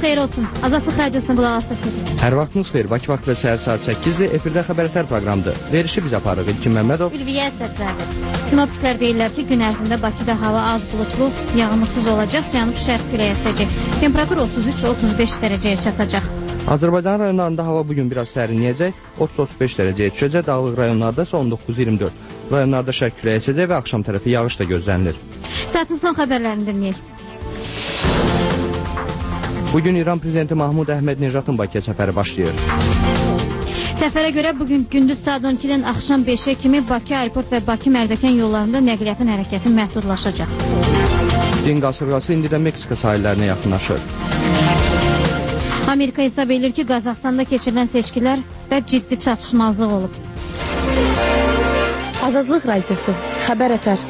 xeyir olsun. Azadlıq Radiosuna qulaq asırsınız. Hər vaxtınız xeyir. Bakı vaxtı səhər saat 8-dir. Efirdə xəbərlər proqramıdır. Verişi biz aparıq. İlkin Məmmədov. Ülviyə Əsədzəli. Sinoptiklər deyirlər ki, gün ərzində Bakıda hava az bulutlu, yağmursuz olacaq, cənub-şərq küləyi əsəcək. Temperatur 33-35 dərəcəyə çatacaq. Azərbaycan rayonlarında hava bugün biraz sərinləyəcək, 30-35 dərəcəyə düşəcək, dağlıq rayonlarda isə 19-24. Rayonlarda şərq küləyi əsəcək və axşam tərəfi yağış da gözlənilir. Saatin son xəbərlərini dinləyək. Bugün İran Prezidenti Mahmud Əhməd-Necatın Bakıya səfəri başlayır. Səfərə görə bugün gündüz saat 12-dən axşam 5-ə kimi Bakı aeroport və Bakı Mərdəkan yollarında nəqliyyatın hərəkəti məhdudlaşacaq. Din qasırğası indidən Meksika sahillərinə yaxınlaşır. Amerika hesab edir ki, Qazaxstanda keçirilən seçkilərdə ciddi çatışmazlıq olub. Azadlıq Radiosu, xəbər ətər.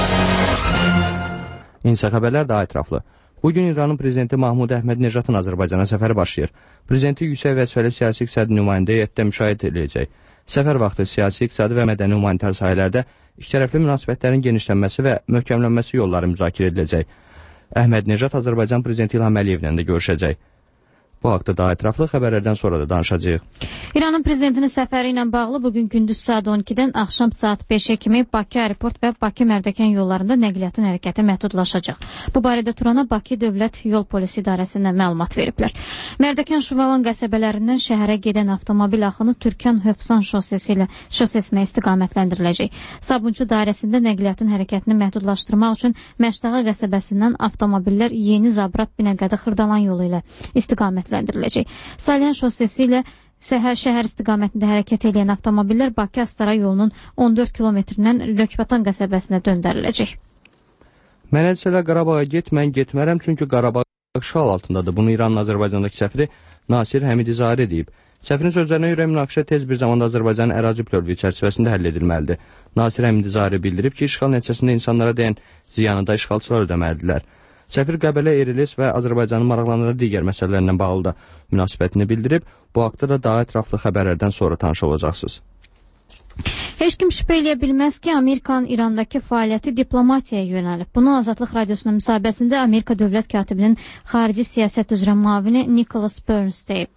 İnsa xəbərlər daha ətraflı. Bugün İranın Prezidenti Mahmud Əhməd-Necatın Azərbaycana səfəri başlayır. Prezidenti yüksək vəzifəli siyasi iqtisadi nümayəndə heyətdə müşahidə ediləcək. Səfər vaxtı siyasi, iqtisadi və mədəni humanitar sahələrdə ikitərəfli münasibətlərin genişlənməsi və möhkəmlənməsi yolları müzakirə ediləcək. Əhməd-Necat Azərbaycan Prezidenti İlham Əliyevlə də görüşəcək. Bu haqda daha ətraflı xəbərlərdən sonra da danışacağıq. İranın prezidentinin səfəri ilə bağlı bugün gündüz saat 12-dən axşam saat 5-ə kimi Bakı aeroport və Bakı Mərdəkan yollarında nəqliyyatın hərəkəti məhdudlaşacaq. Bu barədə Turana Bakı Dövlət Yol Polisi İdarəsindən məlumat veriblər. Mərdəkan Şuvalan qəsəbələrindən şəhərə gedən avtomobil axını Türkan Hövsan şosesinə istiqamətləndiriləcək. Sabunçu dairəsində nəqliyyatın hərəkətini məhdudlaşdırmaq üçün Məşdağa qəsəbəsindən avtomobillər Yeni Zabrat Binəqədi Xırdalan yolu ilə istiqamətləndiriləcək. Salyan şosesi ilə şəhər istiqamətində hərəkət edən avtomobillər Bakı-Astara yolunun 14 kilometrindən Lökbatan qəsəbəsinə döndəriləcək. Mənədsələ Qarabağa mən getmərəm, çünki Qarabağ işğal altındadır. Bunu İranın Azərbaycandakı səfiri Nasir Həmid izah edib. Səfirin sözlərinə görə münaqişə tez bir zamanda Azərbaycanın ərazi bütövlüyü çərçivəsində həll edilməlidir. Nasir Həmid izah bildirib ki, işğal nəticəsində insanlara dəyən ziyanı da işğalçılar ödəməlidirlər. Səfir Qəbələ, Erilis və Azərbaycanın maraqlandıran digər məsələlərlə bağlı da münasibətini bildirib. Bu haqda da daha ətraflı xəbərlərdən sonra tanış olacaqsınız. Heç kim şübhə eləyə bilməz ki, Amerikanın İrandakı fəaliyyəti diplomatiyaya yönəlib. Bunu Azadlıq Radiosunun müsahibəsində Amerika Dövlət Katibinin xarici siyasət üzrə müavini Nicholas Burns deyib.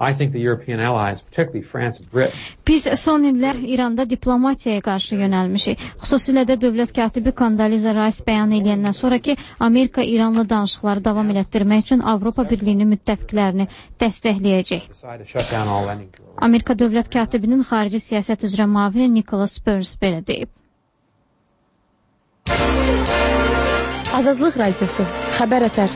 Biz son illər İranda diplomatiyaya qarşı yönəlmişik. Xüsusilə də dövlət katibi Kondoliza Rice bəyan edəndən sonra ki, Amerika İranla danışıqları davam elətdirmək üçün Avropa Birliyinin müttəfiqlərini dəstəkləyəcək. Amerika dövlət katibinin xarici siyasət üzrə müavini Nicholas Burns belə deyib. Azadlıq Radiosu, xəbər ətər.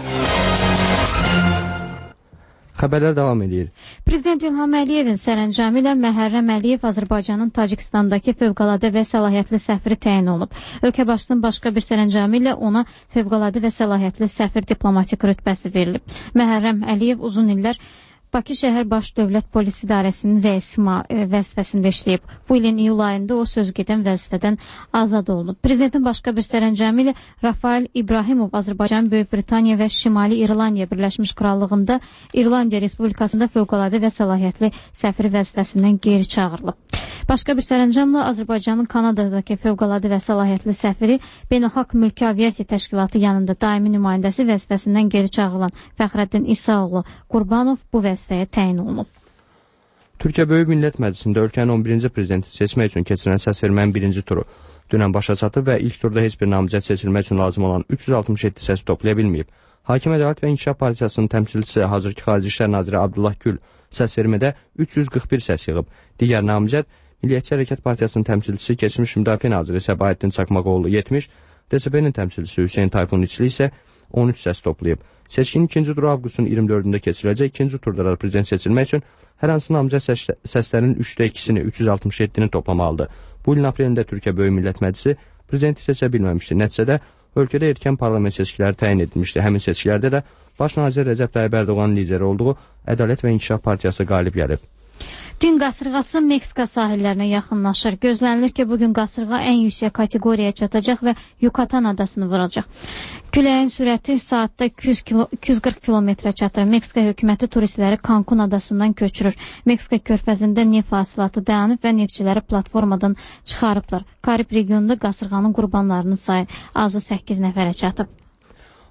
Xəbərlər davam edir. Prezident İlham Əliyevin sərəncamı ilə Məhərrəm Əliyev Azərbaycanın Tacikistandakı fövqəladə və səlahiyyətli səfiri təyin olunub. Ölkə başçısının başqa bir sərəncamı ilə ona fövqəladə və səlahiyyətli səfir diplomatik rütbəsi verilib. Məhərrəm Əliyev uzun illər Bakı şəhər baş dövlət polis idarəsinin rəisi vəzifəsində işləyib. Bu ilin iyul ayında o sözgedən vəzifədən azad olunub. Prezidentin başqa bir sərəncamı ilə Rafael İbrahimov Azərbaycan, Böyük Britaniya və Şimali İrlandiya Birləşmiş Krallığında İrlandiya Respublikasında fövqəladə və səlahiyyətli səfiri vəzifəsindən geri çağırılıb. Başqa bir sərəncamla Azərbaycanın Kanadadakı fövqəladə və səlahiyyətli səfiri Beynəlxalq Mülki Aviasiya Təşkilatı yanında daimi nümayəndəsi vəzifəsindən geri çağırılan Fəxrəddin İsaoğlu Qurbanov bu vəzifəyə təyin olunub. Türkiyə Böyük Millət Məclisində ölkənin 11-ci prezidenti seçmək üçün keçirilən səsvermənin birinci turu dünən başa çatıb və ilk turda heç bir namizəd seçilmək üçün lazım olan 367 səs toplaya bilməyib. Hakim Ədalət və İnkişaf Partiyasının təmsilçisi hazırki Xarici İşlər Naziri Abdullah Gül səsvermədə 341 səs yığıb. Digər namizəd Milliyətçi Hərəkat Partiyasının təmsilçisi keçmiş Müdafiə Naziri Səbahattin Çakmaqoğlu 70, DSP-nin təmsilçisi Hüseyin Tayfun İçli isə 13 səs toplayıb. Seçkinin ikinci turu avqustun 24-də keçiriləcək. İkinci turda da prezident seçilmək üçün hər hansı namizəd səslərinin 3də 2-sini, 367-ni toplamalıdır. Bu ilin aprelində Türkiyə Böyük Millət Məclisi prezidenti seçə bilməmişdi. Nəticədə ölkədə erkən parlament seçkiləri təyin edilmişdi. Həmin seçkilərdə də baş nazir Rəcəb Tayyib Ərdoğanın lideri olduğu Ədalət və İnkişaf Partiyası qalib gəlib. Din qasırğası Meksika sahillərinə yaxınlaşır. Gözlənilir ki, bugün qasırğa ən yüksək kateqoriyaya çatacaq və Yucatan adasını vuracaq. Küləyin sürəti saatda 240 kilometrə çatır. Meksika hökuməti turistləri Cancun adasından köçürür. Meksika körfəzində neft hasilatı dayanıb və neftçiləri platformadan çıxarıblar. Karib regionunda qasırğanın qurbanlarının sayı azı 8 nəfərə çatıb.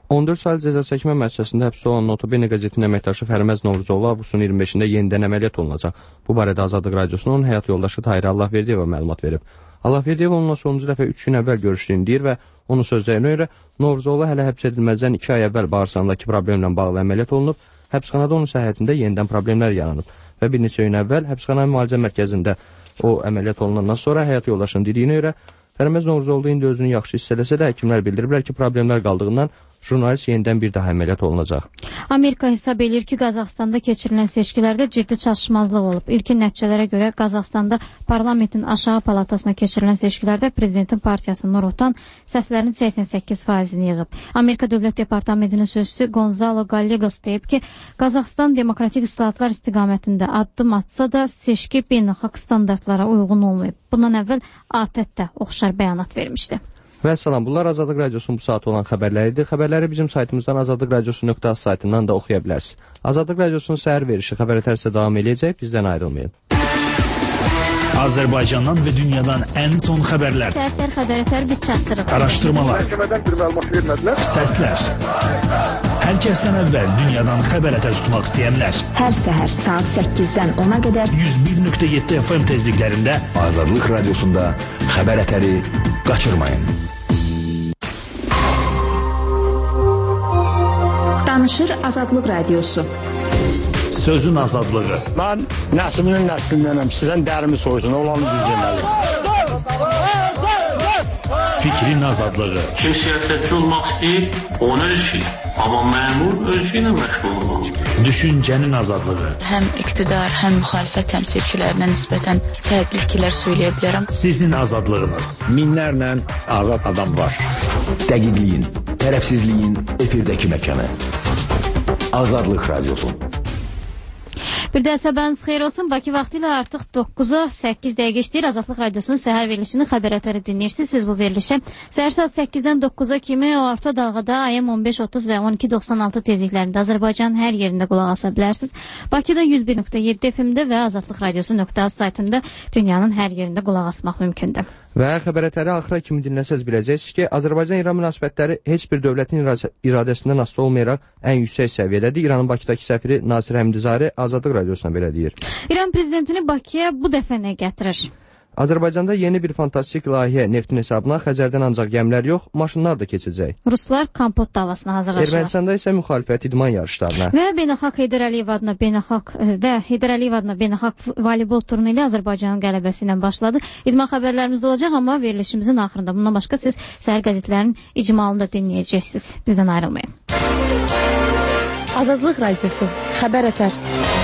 14 saylı cəza çəkmə müəssisəsində həbsdə olan Notabene qəzetinin əməkdaşı Fərməz Novruzoğlu avqustun 25-də yenidən əməliyyat olunacaq. Bu barədə Azadlıq Radiosunun onun həyat yoldaşı Tahirə Allahverdiyeva məlumat verib. Allahverdiyeva onunla sonuncu dəfə 3 gün əvvəl görüşdüyünü deyir və onun sözlərinə görə Novruzoğlu hələ həbs edilməzdən 2 ay əvvəl bağırsağındakı problemlə bağlı əməliyyat olunub, həbsxanada onun səhhətində yenidən problemlər yaranıb və bir neçə gün əvvəl həbsxana müalicə mərkəzində o əməliyyat olunandan sonra həyat yoldaşının dediyinə görə Fərməz Novruzoğlu indi özünü yaxşı hiss eləsə də həkimlər bildiriblər ki, problemlər qaldığından jurnalist yenidən bir daha əməliyyat olunacaq. Amerika hesab edir ki, Qazaxstanda keçirilən seçkilərdə ciddi çatışmazlıq olub. İlkin nəticələrə görə Qazaxstanda parlamentin aşağı palatasına keçirilən seçkilərdə prezidentin partiyası Nurotan səslərinin 88%-ni yığıb. Amerika Dövlət Departamentinin sözçüsü Gonzalo Gallegos deyib ki, Qazaxstan demokratik islahatlar istiqamətində addım atsa da seçki beynəlxalq standartlara uyğun olmayıb. Bundan əvvəl ATƏT-də oxşar bəyanat vermişdi. Və salam, bunlar Azadlıq Radiosunun bu saat olan xəbərləridir. Xəbərləri bizim saytımızdan azadlıqradiosu.az saytından da oxuya bilərsiniz. Azadlıq Radiosunun səhər verişi xəbər ətərsə davam edəcək, bizdən ayrılmayın. Azərbaycandan və dünyadan ən son xəbərlər. Səhər xəbər ətər biz çatdırıq. Araşdırmalar. Məhkəmədən bir məlumat vermədilər. Səslər. Hər kəsdən əvvəl dünyadan xəbər ətər tutmaq istəyənlər. Hər səhər saat 8-dən 10-a qədər 101.7 FM tezliklərində Azadlıq Radiosunda xəbər ətəri qaçırmayın. Danışır Azadlıq Radiosu. Sözün azadlığı. Mən nəslinin nəslindənəm. Sizdən dərimi soysun, olanı düz deməli. Fikrin azadlığı. Kim siyasətçi olmaq istəyir, onun öz işi. Amma məmur öz işi ilə məşğul olmalıdır. Düşüncənin azadlığı. Həm iqtidar, həm müxalifət təmsilçilərinə nisbətən fərqli fikirlər söyləyə bilərəm. Sizin azadlığınız. Minlərlə azad adam var. Dəqiqliyin, tərəfsizliyin efirdəki məkanı. Azadlıq Radiosu. Bir də sabahınız xeyir olsun. Bakı vaxtı ilə artıq 9-a 8 dəqiqə işləyir. Azadlıq Radiosunun səhər verilişini xəbər ətəri dinləyirsiniz. Siz bu verilişə səhər saat 8-dən 9-a kimi o orta dalğada AM 15.30 və 12.96 tezliklərində Azərbaycanın hər yerində qulaq asa bilərsiniz. Bakıda 101.7 FM-də və Azadlıq Radiosu.az saytında dünyanın hər yerində qulaq asmaq mümkündür. Və xəbər ətəri axıra kimi dinləsəz biləcəksiniz ki, Azərbaycan-İran münasibətləri heç bir dövlətin iradəsindən asılı olmayaraq ən yüksək səviyyədədir. İranın Bakıdakı səfiri Nasir Həmdizari Azadlıq Radiosuna belə deyir. İran prezidentini Bakıya bu dəfə nə gətirir? Azərbaycanda yeni bir fantastik layihə neftin hesabına Xəzərdən ancaq gəmilər yox, maşınlar da keçəcək. Ruslar kompot davasına hazırlaşırlar. Ermənistanda isə müxalifət idman yarışlarına. Və Beynəlxalq Heydər Əliyev adına beynəlxalq voleybol turniru ilə Azərbaycanın qələbəsi ilə başladı. İdman xəbərlərimiz olacaq, amma verilişimizin axırında bundan başqa siz səhər qəzetlərinin icmalını da dinləyəcəksiniz. Bizdən ayrılmayın. Azadlıq Radiosu. Xəbər ətər.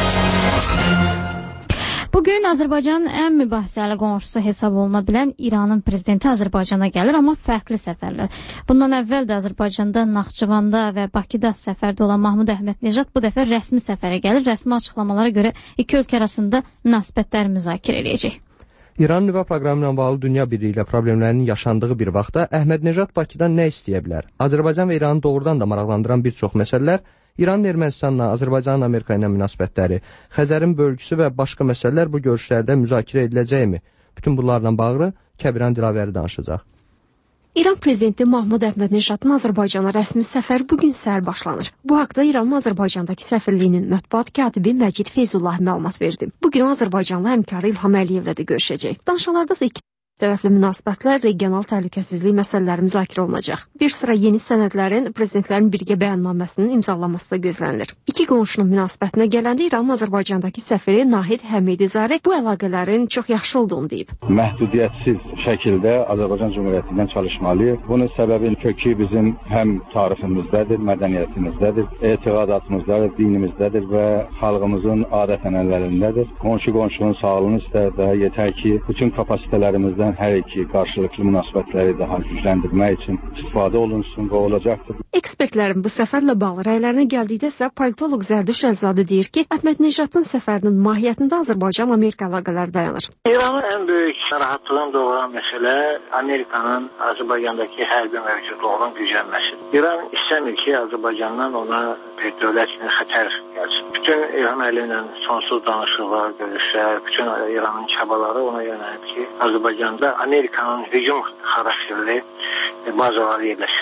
Bugün Azərbaycanın ən mübahisəli qonşusu hesab oluna bilən İranın prezidenti Azərbaycana gəlir, amma fərqli səfərlər. Bundan əvvəl də Azərbaycanda, Naxçıvanda və Bakıda səfərdə olan Mahmud Əhmədnejad bu dəfə rəsmi səfərə gəlir. Rəsmi açıqlamalara görə iki ölkə arasında münasibətləri müzakirə edəcək. İran nüvə proqramı ilə bağlı dünya birliyi ilə problemlərinin yaşandığı bir vaxtda Əhmədnejad Bakıdan nə istəyə bilər? Azərbaycan və İranı doğrudan da maraqlandıran bir çox məsələlər İranın Ermənistanla, Azərbaycanın Amerika ilə münasibətləri, Xəzərin bölgüsü və başqa məsələlər bu görüşlərdə müzakirə ediləcəkmi? Bütün bunlarla bağlı Kəbiran Dilavəri danışacaq. İran prezidenti Mahmud Əhmədnejadın Azərbaycana rəsmi səfəri bugün səhər başlanır. Bu haqda İranın Azərbaycandakı səfirliyinin mətbuat katibi Məcid Feyzullah məlumat verdi. Bugün Azərbaycanlı həmkarı İlham Əliyevlə də görüşəcək. Danışıqlarda iki tərəfli münasibətlər, regional təhlükəsizlik məsələləri müzakirə olunacaq. Bir sıra yeni sənədlərin prezidentlərin birgə bəyannaməsinin imzalanması da gözlənilir. İki qonşunun münasibətinə gələndə İranın Azərbaycandakı səfiri Nahid Həmidizadə bu əlaqələrin çox yaxşı olduğunu deyib. Məhdudiyyətsiz şəkildə Azərbaycan Cümhuriyyəti ilə çalışmalıyıq. Bunun səbəbi kökü bizim həm tariximizdədir, mədəniyyətimizdədir, etiqadatımızdadır, dinimizdədir və xalqımızın adət-ənənələrindədir. Qonşunun sağlığını istər də yetər ki, bütün kapasitələrimizdən hər iki qarşılıqlı münasibətləri daha gücləndirmək üçün istifadə olunsun və olacaqdır. Ekspertlərin bu səfərlə bağlı rəylərinə gəldikdə isə politoloq Zərdüş Əlzadə deyir ki, Əhmədnejadın səfərinin mahiyyətində Azərbaycan-Amerika əlaqələri dayanır. İranın ən böyük narahatlığını doğuran məsələ Amerikanın Azərbaycandakı hərbi mövcudluğunun güclənməsidir. İran istəmir ki, Azərbaycandan ona bir dövlət kimi xətər gəlsin. Bütün İlham Əliyevlə sonsuz danışıqlar, görüşlər, bütün İranın çabaları ona yönəlib ki, Azərbaycanda Amerikanın hücum xarakterli bazaları yerləşdirilməsin.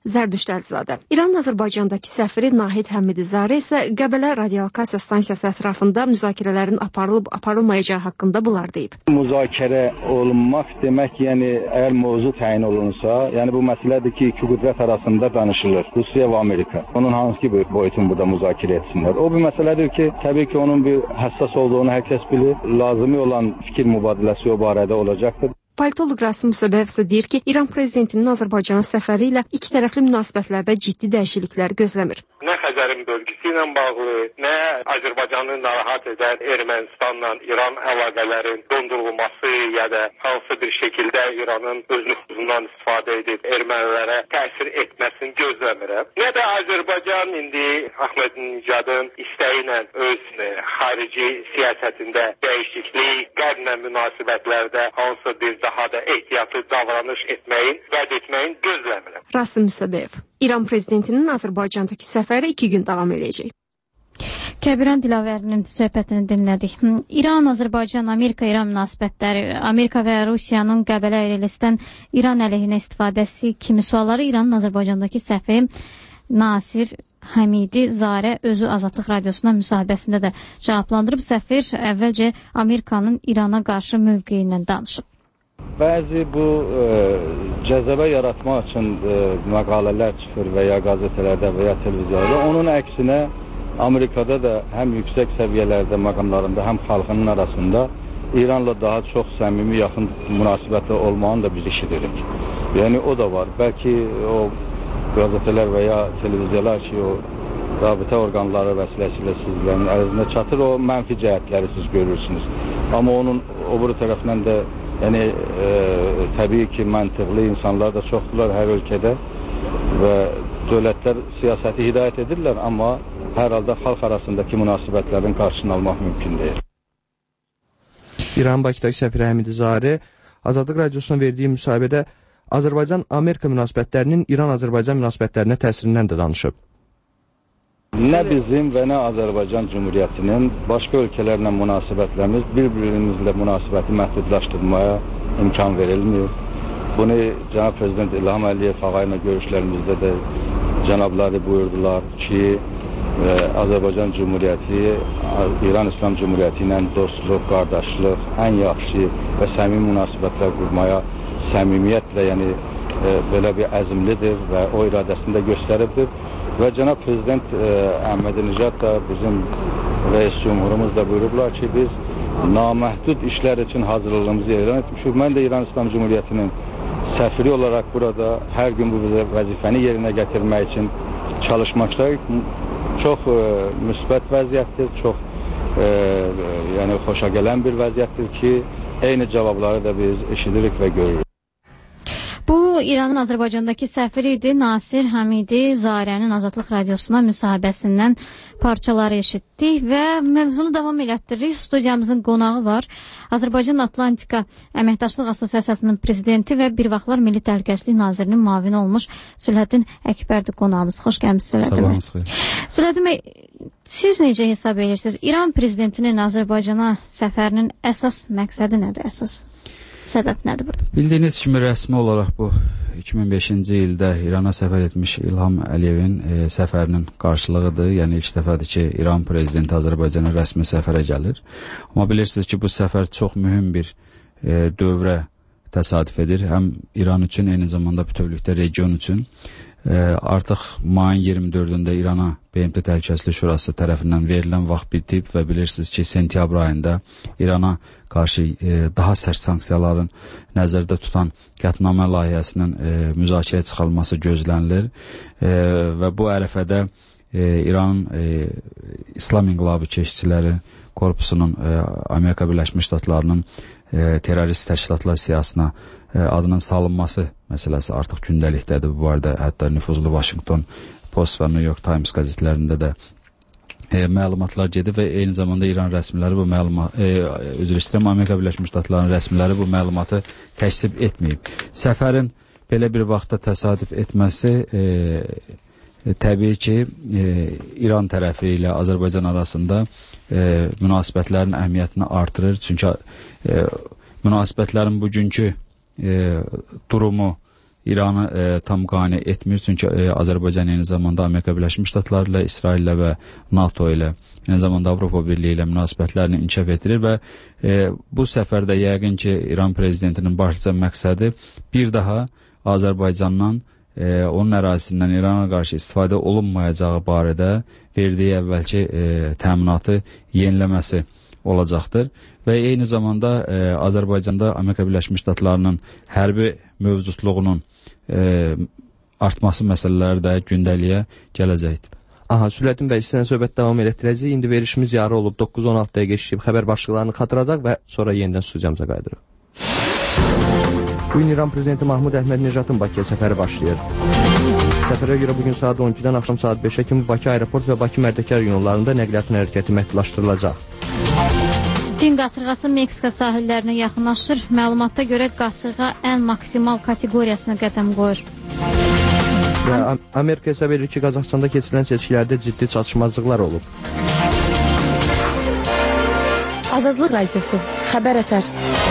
Zərdüşt Əlizadə. İranın Azərbaycandakı səfiri Nahid Həmidizarə isə Qəbələ radiolokasiya stansiyası ətrafında müzakirələrin aparılıb-aparılmayacağı haqqında bunlar deyib. Müzakirə olunmaq demək, yəni əgər mövzu təyin olunsa, yəni bu məsələdir ki, iki qüdrət arasında danışılır. Rusiya və Amerika. Onun hansı boyutunu burada müzakirə etsinlər. O bir məsələdir ki, təbii ki, onun bir həssas olduğunu hər kəs bilir. Lazımi olan fikir mübadiləsi o barədə olacaqdır. Politoloq Rasim Musabyev isə deyir ki, İran prezidentinin Azərbaycana səfəri ilə iki tərəfli münasibətlərdə ciddi dəyişikliklər gözləmir. Nə Xəzərin bölgəsi ilə bağlı, nə Azərbaycanı narahat edən Ermənistanla İran əlaqələrin dondurulması ya da hansı bir şəkildə İranın öz nüfuzundan istifadə edib ermənilərə təsir etməsini gözləmirəm. Nə də Azərbaycan indi Ahmedinecadın istəyi ilə öz xarici siyasətində dəyişiklik, Qərblə münasibətlərdə hansı bir daha da ehtiyatlı davranış etməyin, vəd etməyin gözləmirəm. Rasim Musabyev. İran prezidentinin Azərbaycandakı səfəri 2 gün davam edəcək. Kəbirən Dilavərinin söhbətini dinlədik. İran, Azərbaycan, Amerika-İran münasibətləri, Amerika və Rusiyanın Qəbələ ayrılışdan İran əleyhinə istifadəsi kimi sualları İranın Azərbaycandakı səfiri Nasir Həmidi Zarə özü Azadlıq Radiosuna müsahibəsində də cavablandırıb. Səfir əvvəlcə Amerikanın İrana qarşı mövqeyindən danışıb. Bəzi bu cəzəbə yaratmaq üçün məqalələr çıxır və ya qazetələrdə və ya televiziyada. Onun əksinə Amerikada da həm yüksək səviyyələrdə məqamlarında, həm xalqının arasında İranla daha çox səmimi, yaxın münasibətli olmağını da biz eşidirik. Yəni o da var. Bəlkə o qazetələr və ya televiziyalar ki, o rabitə orqanları vəsiləsilə sizlərin ərizində çatır, o mənfi cəhətləri siz görürsünüz. Amma onun o biri tərəfindən də yəni təbii ki, məntiqli insanlar da çoxdular hər ölkədə və dövlətlər siyasəti hidayət edirlər, amma hər halda xalq arasındakı münasibətlərin qarşısını almaq mümkün deyil. İran Bakıdakı səfiri Həmidizarə Azadlıq Radiosuna verdiyi müsahibədə Azərbaycan-Amerika münasibətlərinin İran-Azərbaycan münasibətlərinə təsirindən də danışıb. Nə bizim və nə Azərbaycan Cümhuriyyətinin başqa ölkələrlə münasibətlərimiz bir-birimizlə münasibəti məhdudlaşdırmaya imkan verilmir. Bunu Cənab Prezident İlham Əliyev ağayla görüşlərimizdə də cənabları buyurdular ki, Azərbaycan Cümhuriyyəti İran İslam Cümhuriyyəti ilə dostluq, qardaşlıq, ən yaxşı və səmimi münasibətlər qurmaya səmimiyyətlə, yəni belə bir əzmlidir və o iradəsini də göstəribdir. Və Cənab Prezident Əhmədinəcad da bizim rəis cümhurumuz da buyurublar ki, biz naməhdud işlər üçün hazırlığımızı elan etmişik. Mən də İran İslam Cümhuriyyətinin səfiri olaraq burada hər gün bu vəzifəni yerinə gətirmək üçün çalışmaqdayıq. Çox müsbət vəziyyətdir, çox yəni xoşa gələn bir vəziyyətdir ki, eyni cavabları da biz eşidirik və görürük. Bu, İranın Azərbaycandakı səfiri idi. Nasir Həmidi Zarənin Azadlıq Radiosuna müsahibəsindən parçaları eşitdik və mövzunu davam elətdiririk. Studiyamızın qonağı var. Azərbaycan Atlantika Əməkdaşlıq Assosiasiyasının prezidenti və bir vaxtlar Milli Təhlükəsizlik Nazirinin müavini olmuş Sülhəddin Əkbərdir qonağımız. Xoş gəlmişsiniz Sülhəddin bəy. Sülhəddin bəy, siz necə hesab edirsiniz? İran prezidentinin Azərbaycana səfərinin əsas məqsədi nədir? Əsas səbəb nədir burada? Bildiyiniz kimi rəsmi olaraq bu 2005-ci ildə İrana səfər etmiş İlham Əliyevin səfərinin qarşılığıdır. Yəni ilk dəfədir ki, İran prezidenti Azərbaycana rəsmi səfərə gəlir. Amma bilirsiniz ki, bu səfər çox mühüm bir dövrə təsadüf edir. Həm İran üçün, eyni zamanda bütövlükdə region üçün. Artıq mayın 24-də İrana BMT Təhlükəsizlik Şurası tərəfindən verilən vaxt bitib və bilirsiniz ki, sentyabr ayında İrana qarşı daha sərt sanksiyaların nəzərdə tutan qətnamə layihəsinin müzakirəyə çıxarılması gözlənilir və bu ərəfədə İranın İslam İnqilabı Keşikçiləri Korpusunun Amerika Birləşmiş Ştatlarının terrorist təşkilatlar siyahısına adının salınması məsələsi artıq gündəlikdədir. Bu arada hətta nüfuzlu Washington Post və New York Times qəzetlərində də məlumatlar gedir və eyni zamanda İran rəsmiləri bu üzr istəyirəm, Amerika Birləşmiş Ştatlarının rəsmiləri bu məlumatı təksib etməyib. Səfərin belə bir vaxtda təsadüf etməsi təbii ki, İran tərəfi ilə Azərbaycan arasında münasibətlərin əhəmiyyətini artırır. Çünki münasibətlərin bugünkü durumu, İranı tam qane etmir. Çünki Azərbaycan eyni zamanda Amerika Birləşmiş Ştatları ilə, İsrail ilə və NATO ilə, eyni zamanda Avropa Birliyi ilə münasibətlərini inkişaf etdirir və bu səfərdə yəqin ki, İran prezidentinin başlıca məqsədi bir daha Azərbaycandan onun ərazisindən İrana qarşı istifadə olunmayacağı barədə verdiyi əvvəlki təminatı yeniləməsi olacaqdır və eyni zamanda Azərbaycanda Amerika Birləşmiş Ştatlarının hərbi mövcudluğunun artması məsələləri də gündəliyə gələcəkdir. Aha, Süleytin bəy, sizdən söhbət davam etdirəcək. İndi verişimiz yarı olub, 9-16 dəqiqə geçib xəbər başlıqlarını xatırladaq və sonra yenidən studiyamıza qayıdırıq. Bugün İran Prezidenti Mahmud Əhməd-Necatın Bakıya səfəri başlayır. Səfərə görə bugün saat 12-dən axşam saat 5-ə kimi Bakı Aeroport və Bakı Mərdəkar yollarında nəqliyyatın hərəkəti məhdudlaşdırılacaq. Din qasırğası Meksika sahillərinə yaxınlaşır. Məlumatda görə qasırğa ən maksimal kateqoriyasına qədəm qoyur. Amerika hesab edir ki, Qazaxstanda keçirilən seçkilərdə ciddi çatışmazlıqlar olub. Azadlıq Radiosu, xəbər ətər.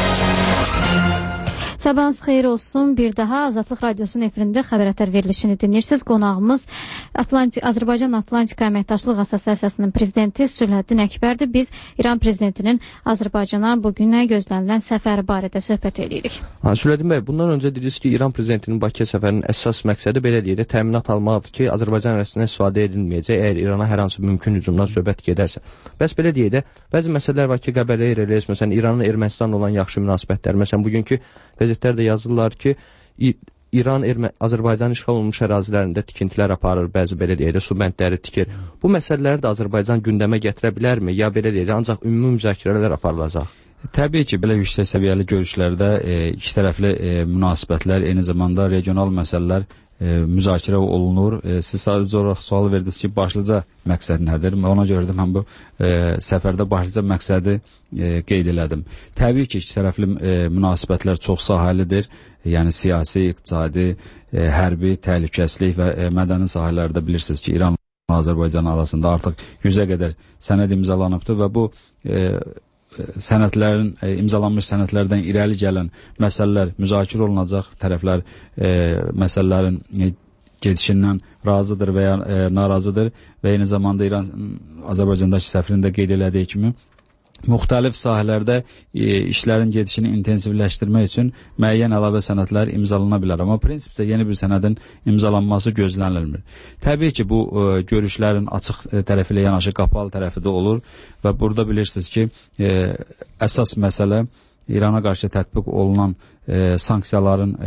Sabahınız xeyir olsun. Bir daha Azadlıq Radiosunun efirində xəbər ətər verilişini dinləyirsiniz. Qonağımız Azərbaycan Atlantika Əməkdaşlıq Assosiasiyasının prezidenti Sülhəddin Əkbərdir. Biz İran prezidentinin Azərbaycana bugünə gözlənilən səfəri barədə söhbət edirik. Sülhəddin bəy, bundan öncə dediniz ki, İran prezidentinin Bakıya səfərinin əsas məqsədi belə deyək də təminat almaqdır ki, Azərbaycan ərazisindən istifadə edilməyəcək əgər İrana hər hansı mümkün hücumdan söhbət gedərsə. Bəs belə deyək də, bəzi məsələlər var ki, qəbələyə irəliyəs, məsələn, İranın Ermənistanla olan yaxşı münasibətlər, məsələn, bugünkü qəzetlərdə yazırlar ki, İran Azərbaycan işğal olunmuş ərazilərində tikintilər aparır, bəzi belə deyək də su bəndləri tikir. Bu məsələləri də Azərbaycan gündəmə gətirə bilərmi? Ya belə deyək də, ancaq ümumi müzakirələr aparılacaq? Təbii ki, belə yüksək səviyyəli görüşlərdə iki tərəfli münasibətlər, eyni zamanda regional məsələlər müzakirə olunur. Siz sadəcə olaraq sual verdiniz ki, başlıca məqsəd nədir? Ona görə də mən bu səfərdə başlıca məqsədi qeyd elədim. Təbii ki, iki tərəfli münasibətlər çox sahəlidir. Yəni siyasi, iqtisadi, hərbi, təhlükəsizlik və mədəni sahələrdə bilirsiniz ki, İran və Azərbaycan arasında artıq 100-ə qədər sənəd imzalanıbdır və bu sənədlərin, imzalanmış sənədlərdən irəli gələn məsələlər müzakirə olunacaq, tərəflər məsələlərin gedişindən razıdır və ya narazıdır və eyni zamanda İran Azərbaycandakı səfirində qeyd elədiyi kimi müxtəlif sahələrdə işlərin gedişini intensivləşdirmək üçün müəyyən əlavə sənədlər imzalana bilər. Amma prinsipcə yeni bir sənədin imzalanması gözlənilmir. Təbii ki, bu görüşlərin açıq tərəfi ilə yanaşı qapalı tərəfi də olur və burada bilirsiniz ki, əsas məsələ İrana qarşı tətbiq olunan sanksiyaların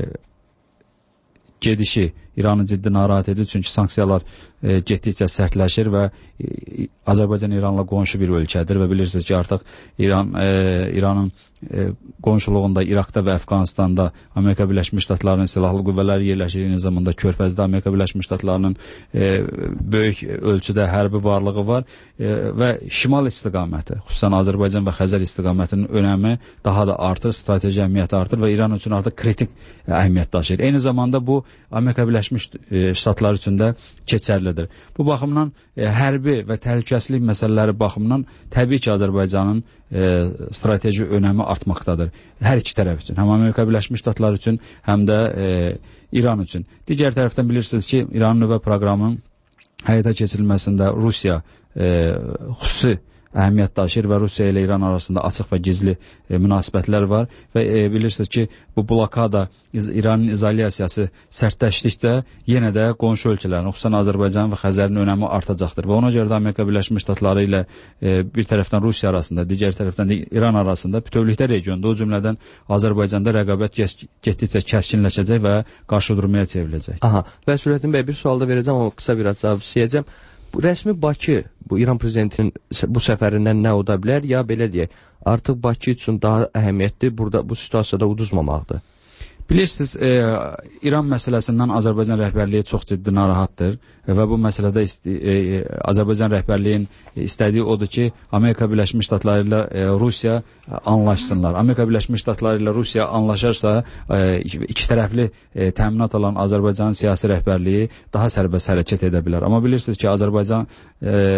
gedişi İranı ciddi narahat edir. Çünki sanksiyalar getdikcə sərtləşir və Azərbaycan İranla qonşu bir ölkədir və bilirsiniz ki, artıq İranın qonşuluğunda İraqda və Əfqanistanda Amerika Birləşmiş Ştatlarının silahlı qüvvələri yerləşir. Eyni zamanda Körfəzdə Amerika Birləşmiş Ştatlarının böyük ölçüdə hərbi varlığı var və şimal istiqaməti, xüsusən Azərbaycan və Xəzər istiqamətinin önəmi daha da artır, strateji əhəmiyyəti artır və İran üçün artıq kritik əhəmiyyət daşıyır. Eyni zamanda bu Amerika Birləşmiş Ştatlar üçün də keçərlidir. Bu baxımdan hərbi və təhlükəsizlik məsələləri baxımından təbii ki, Azərbaycanın strateji önəmi artmaqdadır. Hər iki tərəf üçün. Həm Amerika Birləşmiş Ştatlar üçün, həm də İran üçün. Digər tərəfdən bilirsiniz ki, İranın nüvə proqramının həyata keçirilməsində Rusiya xüsusi əhəmiyyət daşıyır və Rusiya ilə İran arasında açıq və gizli münasibətlər var və bilirsiniz ki, bu blokada İranın izolyasiyası sərtləşdikcə yenə də qonşu ölkələrin, xüsusən Azərbaycan və Xəzərin önəmi artacaqdır və ona görə də Amerika Birləşmiş Ştatları ilə bir tərəfdən Rusiya arasında, digər tərəfdən də İran arasında bütövlükdə regionda, o cümlədən Azərbaycanda rəqabət getdikcə kəskinləşəcək və qarşıdurmaya çevriləcək. Aha, və Sülhəddin bəy, bir sual da verəcəm, amma qısa bir cavab istəyəcəm. Rəsmi Bakı bu İran prezidentinin bu səfərindən nə oda bilər, ya belə deyək, artıq Bakı üçün daha əhəmiyyətli burada bu situasiyada uduzmamaqdır? Bilirsiniz, İran məsələsindən Azərbaycan rəhbərliyi çox ciddi narahatdır və bu məsələdə Azərbaycan rəhbərliyin istədiyi odur ki, Amerika Birləşmiş Ştatları ilə Rusiya anlaşsınlar. Amerika Birləşmiş Ştatları ilə Rusiya anlaşarsa, iki tərəfli təminat alan Azərbaycanın siyasi rəhbərliyi daha sərbəst hərəkət edə bilər. Amma bilirsiniz ki, Azərbaycan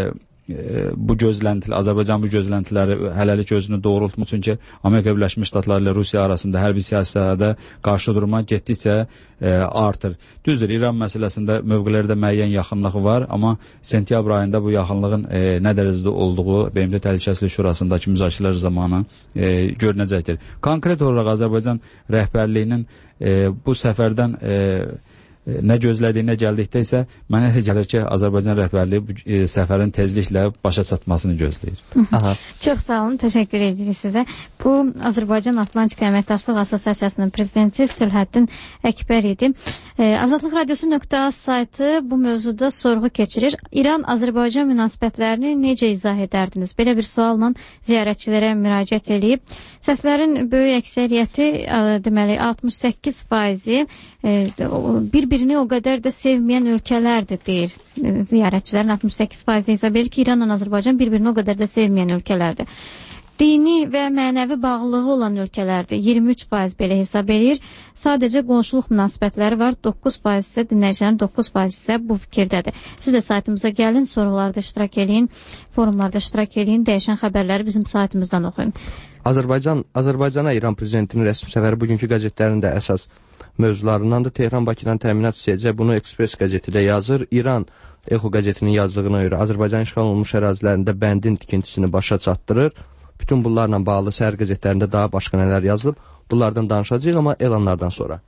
bu gözləntilər, Azərbaycan bu gözləntiləri hələlik özünü doğrultmur, çünki Amerika Birləşmiş Ştatları ilə Rusiya arasında hərbi siyasətdə qarşı durma getdikcə artır. Düzdür, İran məsələsində mövqelərdə müəyyən yaxınlığı var, amma sentyabr ayında bu yaxınlığın nə dərəcədə olduğu BMT Təhlükəsizlik Şurasındakı müzakirələr zamanı görünəcəkdir. Konkret olaraq Azərbaycan rəhbərliyinin bu səfərdən nə gözlədiyinə gəldikdə isə mənə elə gəlir ki, Azərbaycan rəhbərliyi bu səfərin tezliklə başa çatmasını gözləyir. Çox sağ olun, təşəkkür edirik sizə. Bu Azərbaycan Atlantika Əməkdaşlıq Assosiasiyasının prezidenti Sülhəddin Əkbər idi. Azadlıq Radiosu.az saytı bu mövzuda sorğu keçirir. İran-Azərbaycan münasibətlərini necə izah edərdiniz? Belə bir sualla ziyarətçilərə müraciət edib. Səslərin böyük əksəriyyəti, deməli 68% bir-birini o qədər də sevməyən ölkələrdir, deyir ziyarətçilərin 68% hesab edir ki, İranla Azərbaycan bir-birini o qədər də sevməyən ölkələrdir. Dini və mənəvi bağlılığı olan ölkələrdir, 23% belə hesab edir. Sadəcə qonşuluq münasibətləri var, 9% isə dinləyicilərin 9% isə bu fikirdədir. Siz də saytımıza gəlin, sorularda iştirak edin, forumlarda iştirak edin, dəyişən xəbərləri bizim saytımızdan oxuyun. Azərbaycana İran prezidentinin rəsmi səfəri bugünkü qəzetlərin də əsas mövzularındandır. Tehran Bakıdan təminat istəyəcək, bunu Ekspres qəzeti də yazır. İran Exo qəzetinin yazdığına görə Azərbaycan işğal olunmuş ərazilərində bəndin tikintisini başa çatdırır. Bütün bunlarla bağlı səhər qəzetlərində daha başqa nələr yazılıb, bunlardan danışacağıq, amma elanlardan sonra.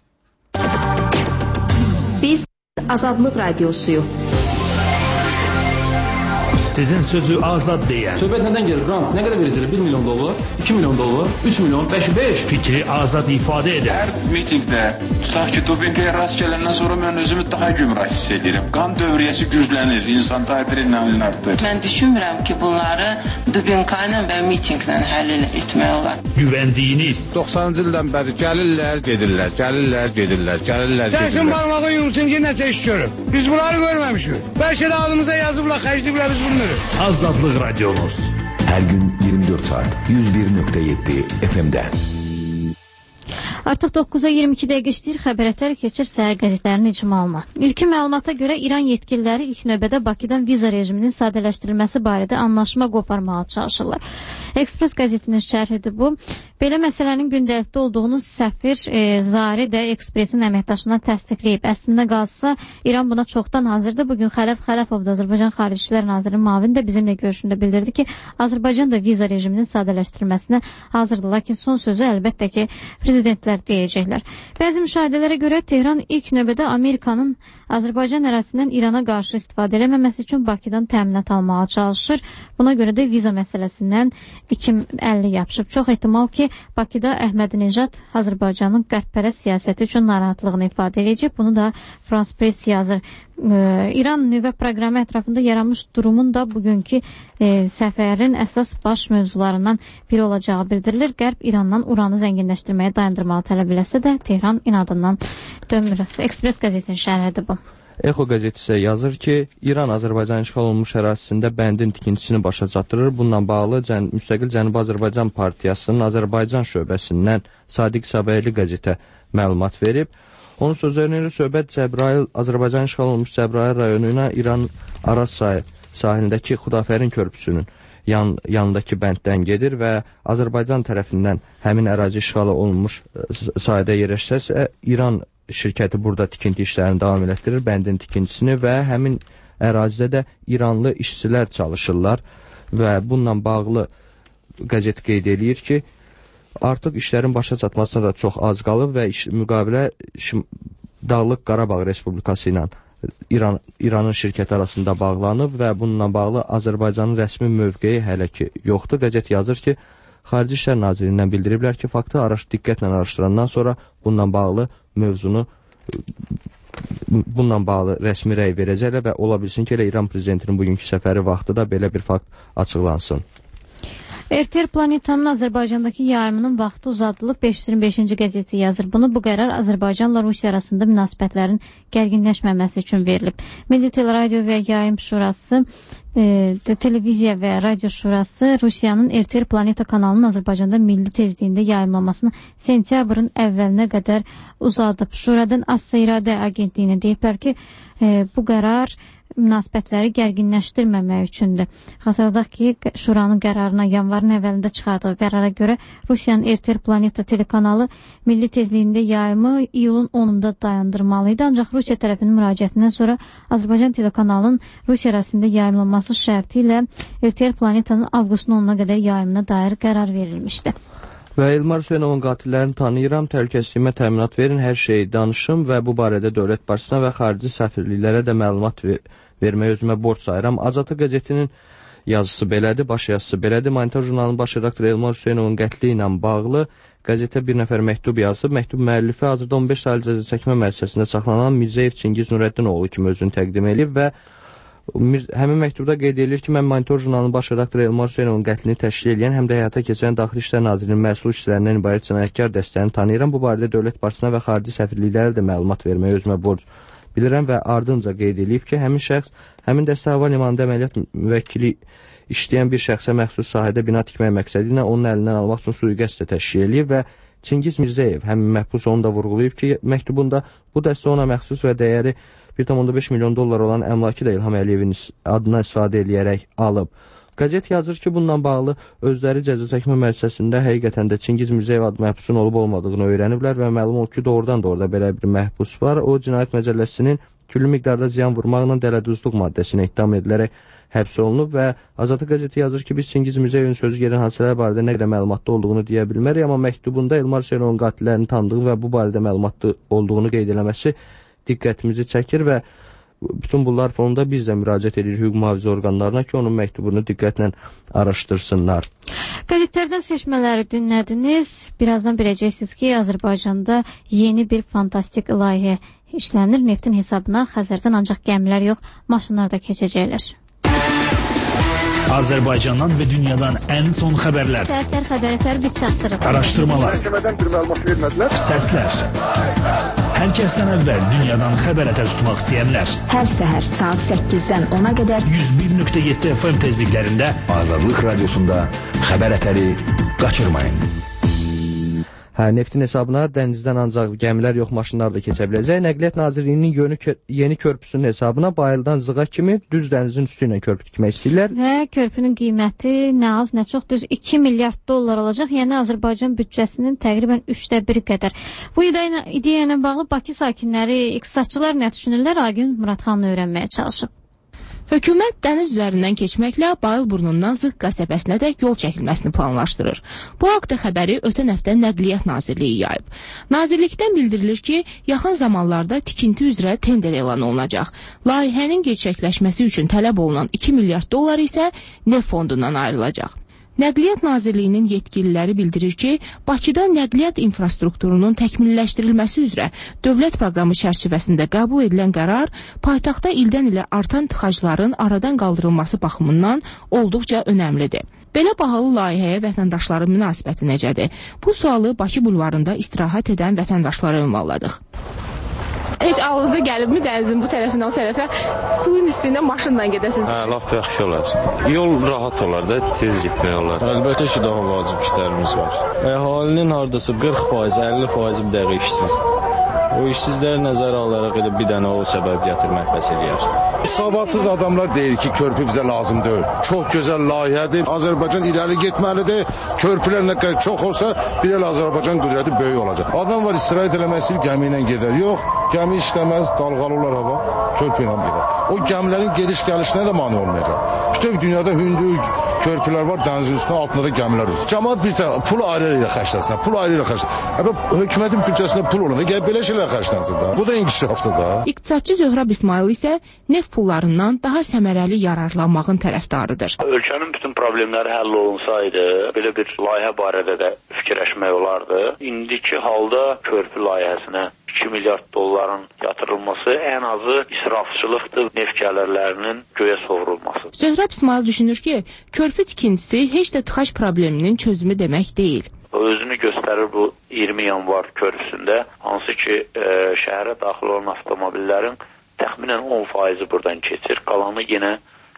Biz Azadlıq Radiosuyuq. Sizin sözü azad deyən. Söhbət nədən gelir? Nə qədər verəcəklər? 1 milyon dollar, 2 milyon dollar, 3 milyon, 5. Fikri azad ifadə edən. Hər mitingdə, tutaq ki, Dobinkaya rast gələndən sonra mən özümü daha gümrah hiss edirəm. Qan dövriyyəsi güclənir, insanda adrenalin artır. Mən düşünmürəm ki, bunları Dobinkayla və mitinglə həll etmək olar. Güvəndiyiniz. 90-cı ildən bəri gəlirlər, gedirlər, gəlirlər, gedirlər, gəlirlər, gedirlər. Dəsin barmağı yumsun ki, nəsə iş görür. Biz bunları görməmişik. Bəlkə də adımıza yazıblar, xərcliyiblər, biz bunu. Azadlıq Radiomuz. Hər gün 24 saat 101.7 FM-də. Artıq 9-a 22 dəqiqə işləyir, xəbərətlər keçir səhər qəzetlərinin icmalına. İlkin məlumata görə İran yetkililəri ilk növbədə Bakıdan viza rejiminin sadələşdirilməsi barədə anlaşma qoparmağa çalışırlar. Ekspres qəzetinin şərhidir bu. Belə məsələnin gündəlikdə olduğunu səfir Zari də Ekspresin əməkdaşına təsdiqləyib. Əslində qalsa, İran buna çoxdan hazırdır. Bugün Xələf Xələfov da Azərbaycan Xarici İşlər Nazirinin müavini də bizimlə görüşündə bildirdi ki, Azərbaycan da viza rejiminin sadələşdirilməsinə hazırdır. Lakin son sözü əlbəttə ki, prezidentlər deyəcəklər. Bəzi müşahidələrə görə Tehran ilk növbədə Amerikanın Azərbaycan ərazisindən İrana qarşı istifadə eləməməsi üçün Bakıdan təminat almağa çalışır. Buna görə də viza məsələsindən 250 yapışıb. Çox ehtimal ki, Bakıda Əhmədinejad Azərbaycanın qərbpərəst siyasəti üçün narahatlığını ifadə edəcək. Bunu da France Press yazır. İran nüvə proqramı ətrafında yaranmış durumun da bugünkü səfərin əsas baş mövzularından biri olacağı bildirilir. Qərb İrandan uranı zənginləşdirməyə dayandırmağı tələb eləsə də Tehran inadından dönmür. Ekspres qəzetinin şərhidir bu. Exo qəzeti isə yazır ki, İran Azərbaycan işğal olunmuş ərazisində bəndin tikintisini başa çatdırır. Bununla bağlı müstəqil Cənubi Azərbaycan Partiyasının Azərbaycan şöbəsindən Sadiq Sabəyli qəzetə məlumat verib. Onun sözlərinə görə söhbət Cəbrayıl, Azərbaycan işğal olunmuş Cəbrayıl rayonu ilə İran Araz sahilindəki Xudafərin körpüsünün yanındakı bənddən gedir və Azərbaycan tərəfindən həmin ərazi işğalı olunmuş sahədə yerləşsə, İran şirkəti burada tikinti işlərini davam elətdirir, bəndin tikintisini və həmin ərazidə də İranlı işçilər çalışırlar və bununla bağlı qəzet qeyd eləyir ki, artıq işlərin başa çatmasına da çox az qalıb və müqavilə Dağlıq Qarabağ Respublikası ilə İranın şirkəti arasında bağlanıb və bununla bağlı Azərbaycanın rəsmi mövqeyi hələ ki yoxdur. Qəzet yazır ki, Xarici İşlər Nazirliyindən bildiriblər ki, faktı diqqətlə araşdırandan sonra bununla bağlı mövzunu bununla bağlı rəsmi rəy verəcəklər və ola bilsin ki, elə İran prezidentinin bugünkü səfəri vaxtı da belə bir fakt açıqlansın. RTR Planetanın Azərbaycandakı yayımının vaxtı uzadılıb, 525-ci qəzeti yazır. Bunu bu qərar Azərbaycanla Rusiya arasında münasibətlərin gərginləşməməsi üçün verilib. Milli Teleradio və Yayım Şurası Televiziya və Radio Şurası Rusiyanın RTR Planeta kanalının Azərbaycanda milli tezliyində yayımlanmasını sentyabrın əvvəlinə qədər uzadıb. Şuradan As-Seyradə agentliyinə deyiblər ki, bu qərar münasibətləri gərginləşdirməmək üçündür. Xatırladaq ki, Şuranın qərarına yanvarın əvvəlində çıxardığı qərara görə Rusiyanın RTR Planeta telekanalı milli tezliyində yayımı iyulun 10-da dayandırmalıydı. Ancaq Rusiya tərəfinin müraciətindən sonra Azərbaycan telekanalının Rusiya arasında yayımlanması şərti ilə RTR Planetanın avqustun 10-na qədər yayımına dair qərar verilmişdi. Və Elmar Hüseynovun qatillərini tanıyıram, təhlükəsizliyimə təminat verin, hər şeyi danışım və bu barədə dövlət başçısına və xarici səfirliklərə də məlumat verməyə özümə borc sayıram. Azadlıq qəzetinin yazısı belədir, baş yazısı belədir. Monitor jurnalının baş redaktoru Elmar Hüseynovun qətli ilə bağlı qəzetə bir nəfər məktub yazıb. Məktub müəllifi hazırda 15 saylı cəza çəkmə müəssisəsində saxlanan Mirzəyev Çingiz Nurəddinoğlu kimi özünü təqdim edib və həmin məktubda qeyd edilir ki, mən Monitor jurnalının baş redaktoru Elmar Hüseynovun qətlini təşkil edən, həm də həyata keçirən Daxili İşlər Nazirliyinin məsul işçilərindən ibarət cinayətkar dəstəni tanıyıram. Bu barədə dövlət başçısına və xarici səfirliklərə də məlumat verməyə özümə borc bilirəm və ardınca qeyd edib ki, həmin şəxs həmin dəstə hava limanında əməliyyat müvəkkili işləyən bir şəxsə məxsus sahədə bina tikmək məqsədi ilə onun əlindən almaq üçün sui-qəsd təşkil edib və Çingiz Mirzəyev, həmin məhbus onu da vurğulayıb ki, məktubunda bu dəstə ona məxsus və dəyəri 1,5 milyon dollar olan əmlakı da İlham Əliyevin adına istifadə edərək alıb. Qəzet yazır ki, bununla bağlı özləri cəza çəkmə müəssisəsində həqiqətən də Çingiz Mirzəyev adlı məhbusun olub-olmadığını öyrəniblər və məlum olub ki, doğrudan da orada belə bir məhbus var. O, Cinayət Məcəlləsinin küllü miqdarda ziyan vurmaqla dələduzluq maddəsinə ittiham edilərək həbs olunub və Azadlıq qəzeti yazır ki, biz Çingiz Mirzəyevin sözü gedən hadisələr barədə nə qədər məlumatlı olduğunu deyə bilmərik, amma məktubunda Elmar Hüseynovun qatillərini tanıdığı və bu barədə məlumatlı olduğunu qeyd eləməsi diqqətimizi çəkir və bütün bunlar fonunda biz də müraciət edirik hüquq mühafizə orqanlarına ki, onun məktubunu diqqətlə araşdırsınlar. Qəzetlərdən seçmələri dinlədiniz. Birazdan biləcəksiniz ki, Azərbaycanda yeni bir fantastik layihə işlənir. Neftin hesabına Xəzərdən ancaq gəmilər yox, maşınlar da keçəcəklər. Azərbaycandan və dünyadan ən son xəbərlər. Səhər xəbərətləri biz çatdırıq. Araşdırmalar. Səslər. Hər kəsdən əvvəl dünyadan xəbərətər tutmaq istəyənlər. Hər səhər saat 8-dən 10-a qədər 101.7 FM tezliklərində Azadlıq Radiosunda xəbərətəri qaçırmayın. Neftin hesabına dənizdən ancaq gəmilər yox, maşınlar da keçə biləcək. Nəqliyyat Nazirliyinin yeni körpüsünün hesabına Bayıldan Zığa kimi düz dənizin üstü ilə körpü tikmək istəyirlər. Və körpünün qiyməti nə az, nə çox, düz 2 milyard dollar olacaq. Yəni Azərbaycan büdcəsinin təqribən 1/3 qədər. Bu ideya ilə bağlı Bakı sakinləri, iqtisadçılar nə düşünürlər? Agün Muradxanla öyrənməyə çalışıb. Hökumət dəniz üzərindən keçməklə Bayılburnundan Zıq qəsəbəsinə də yol çəkilməsini planlaşdırır. Bu haqda xəbəri ötən həftə Nəqliyyat Nazirliyi yayıb. Nazirlikdən bildirilir ki, yaxın zamanlarda tikinti üzrə tender elan olunacaq. Layihənin gerçəkləşməsi üçün tələb olunan 2 milyard dollar isə Neft fondundan ayrılacaq. Nəqliyyat Nazirliyinin yetkililəri bildirir ki, Bakıda nəqliyyat infrastrukturunun təkmilləşdirilməsi üzrə dövlət proqramı çərçivəsində qəbul edilən qərar paytaxtda ildən ilə artan tıxacların aradan qaldırılması baxımından olduqca önəmlidir. Belə bahalı layihəyə vətəndaşların münasibəti necədir? Bu sualı Bakı bulvarında istirahət edən vətəndaşlara ünvanladıq. Heç ağlınıza gəlibmi dənizin bu tərəfindən o tərəfə suyun üstündə maşınla gedəsiniz? Hə, lap yaxşı olar. Yol rahat olar da, tez getmək olar. Əlbəttə ki, daha vacib işlərimiz var. Əhalinin hardasa 40%, 50% bir dəqiqə işsizdir. O işsizləri nəzərə alaraq elə bir dənə o səbəb gətirmək bəs eləyər. Savadsız adamlar deyir ki, körpü bizə lazım deyil. Çox gözəl layihədir. Azərbaycan irəli getməlidir. Körpülər nə qədər çox olsa, bir el Azərbaycan qüdrəti böyük olacaq. Adam var istirahət eləmək istəyir, gəmi ilə gedər. Yox, gəmi işləməz, dalğalı olar hava, körpü ilə gedər. O gəmilərin gediş-gəlişinə də mane olmayacaq. Bütün dünyada hündür körpülər var, dənizin üstündə, altında da gəmilər var. Cəmaət bir tane pul ayrı ilə xərcləsin, pul ayrı ilə xərcləsin. Hökumətin büdcəsində pul olanda gəl belə şeylər xərclənsin da. Bu da inkişafdır da. İqtisadçı Zöhrab İsmail isə neft pullarından daha səmərəli yararlanmağın tərəfdarıdır. Ölkənin bütün problemləri həll olunsaydı, belə bir layihə barədə də fikirləşmək olardı. İndiki halda körpü layihəsinə 2 milyard dolların yatırılması ən azı israfçılıqdır, neft gəlirlərinin göyə sovrulması. Zöhrab İsmail düşünür ki, körpü tikintisi heç də tıxac probleminin çözümü demək deyil. Özünü göstərir bu 20 yanvar körpüsündə, hansı ki şəhərə daxil olan avtomobillərin təxminən 10% buradan keçir. Qalanı yenə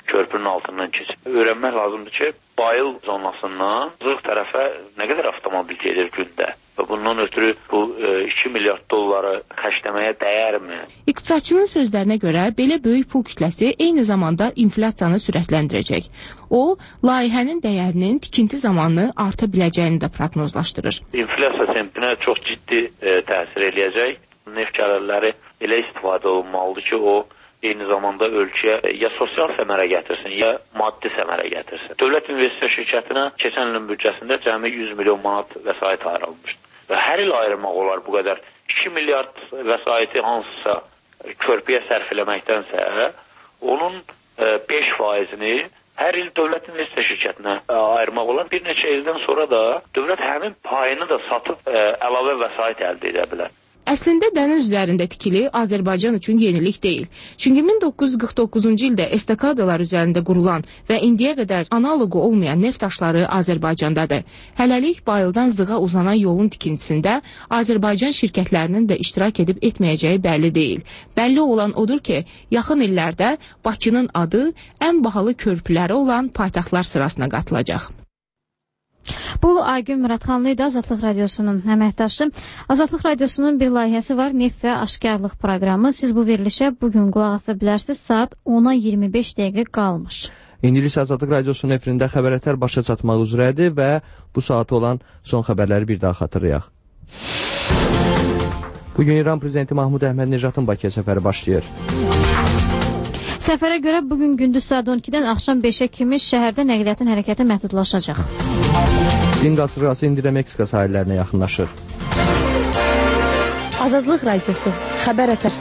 körpünün altından keçib. Öyrənmək lazımdır ki, Bayıl zonasından Zırıq tərəfə nə qədər avtomobil gedir gündə və bundan ötürü bu 2 milyard dolları xərcləməyə dəyərmi? İqtisadçının sözlərinə görə belə böyük pul kütləsi eyni zamanda inflyasiyanı sürətləndirəcək. O, layihənin dəyərinin tikinti zamanı arta biləcəyini də proqnozlaşdırır. İnflyasiya tempinə çox ciddi təsir eləyəcək. Neft gəlirləri elə istifadə olunmalıdır ki, o eyni zamanda ölkəyə ya sosial səmərə gətirsin, ya maddi səmərə gətirsin. Dövlət investisiya şirkətinə keçən ilin büdcəsində cəmi 100 milyon manat vəsait ayrılmışdı. Və hər il ayırmaq olar bu qədər. 2 milyard vəsaiti hansısa körpüyə sərf eləməkdənsə, onun 5%-ni hər il dövlət investisiya şirkətinə ayırmaq olar. Bir neçə ildən sonra da dövlət həmin payını da satıb əlavə vəsait əldə edə bilər. Əslində dəniz üzərində tikili Azərbaycan üçün yenilik deyil. Çünki 1949-cu ildə estakadalar üzərində qurulan və indiyə qədər analoqu olmayan neft daşları Azərbaycandadır. Hələlik Bayıldan Zığa uzanan yolun tikintisində Azərbaycan şirkətlərinin də iştirak edib etməyəcəyi bəlli deyil. Bəlli olan odur ki, yaxın illərdə Bakının adı ən bahalı körpüləri olan paytaxtlar sırasına qatılacaq. Bu Aygün Muradxanlı idi, Azadlıq Radiosunun əməkdaşı. Azadlıq Radiosunun bir layihəsi var, Neft və Aşkarlıq proqramı. Siz bu verilişə bugün qulaq asa bilərsiniz, saat 10-a 25 dəqiqə qalmış. İngilis Azadlıq Radiosunun efirində xəbərətər başa çatmaq üzrədir və bu saat olan son xəbərləri bir daha xatırlayaq. Bugün İran Prezidenti Mahmud Əhməd-Necatın Bakıya səfəri başlayır. Səfərə görə bugün gündüz saat 12-dən axşam 5-ə kimi şəhərdə nəqliyyatın hərəkəti məhdudlaşacaq. Din qasırğası indi də Meksika sahillərinə yaxınlaşır. Azadlıq Radiosu, xəbər ətər.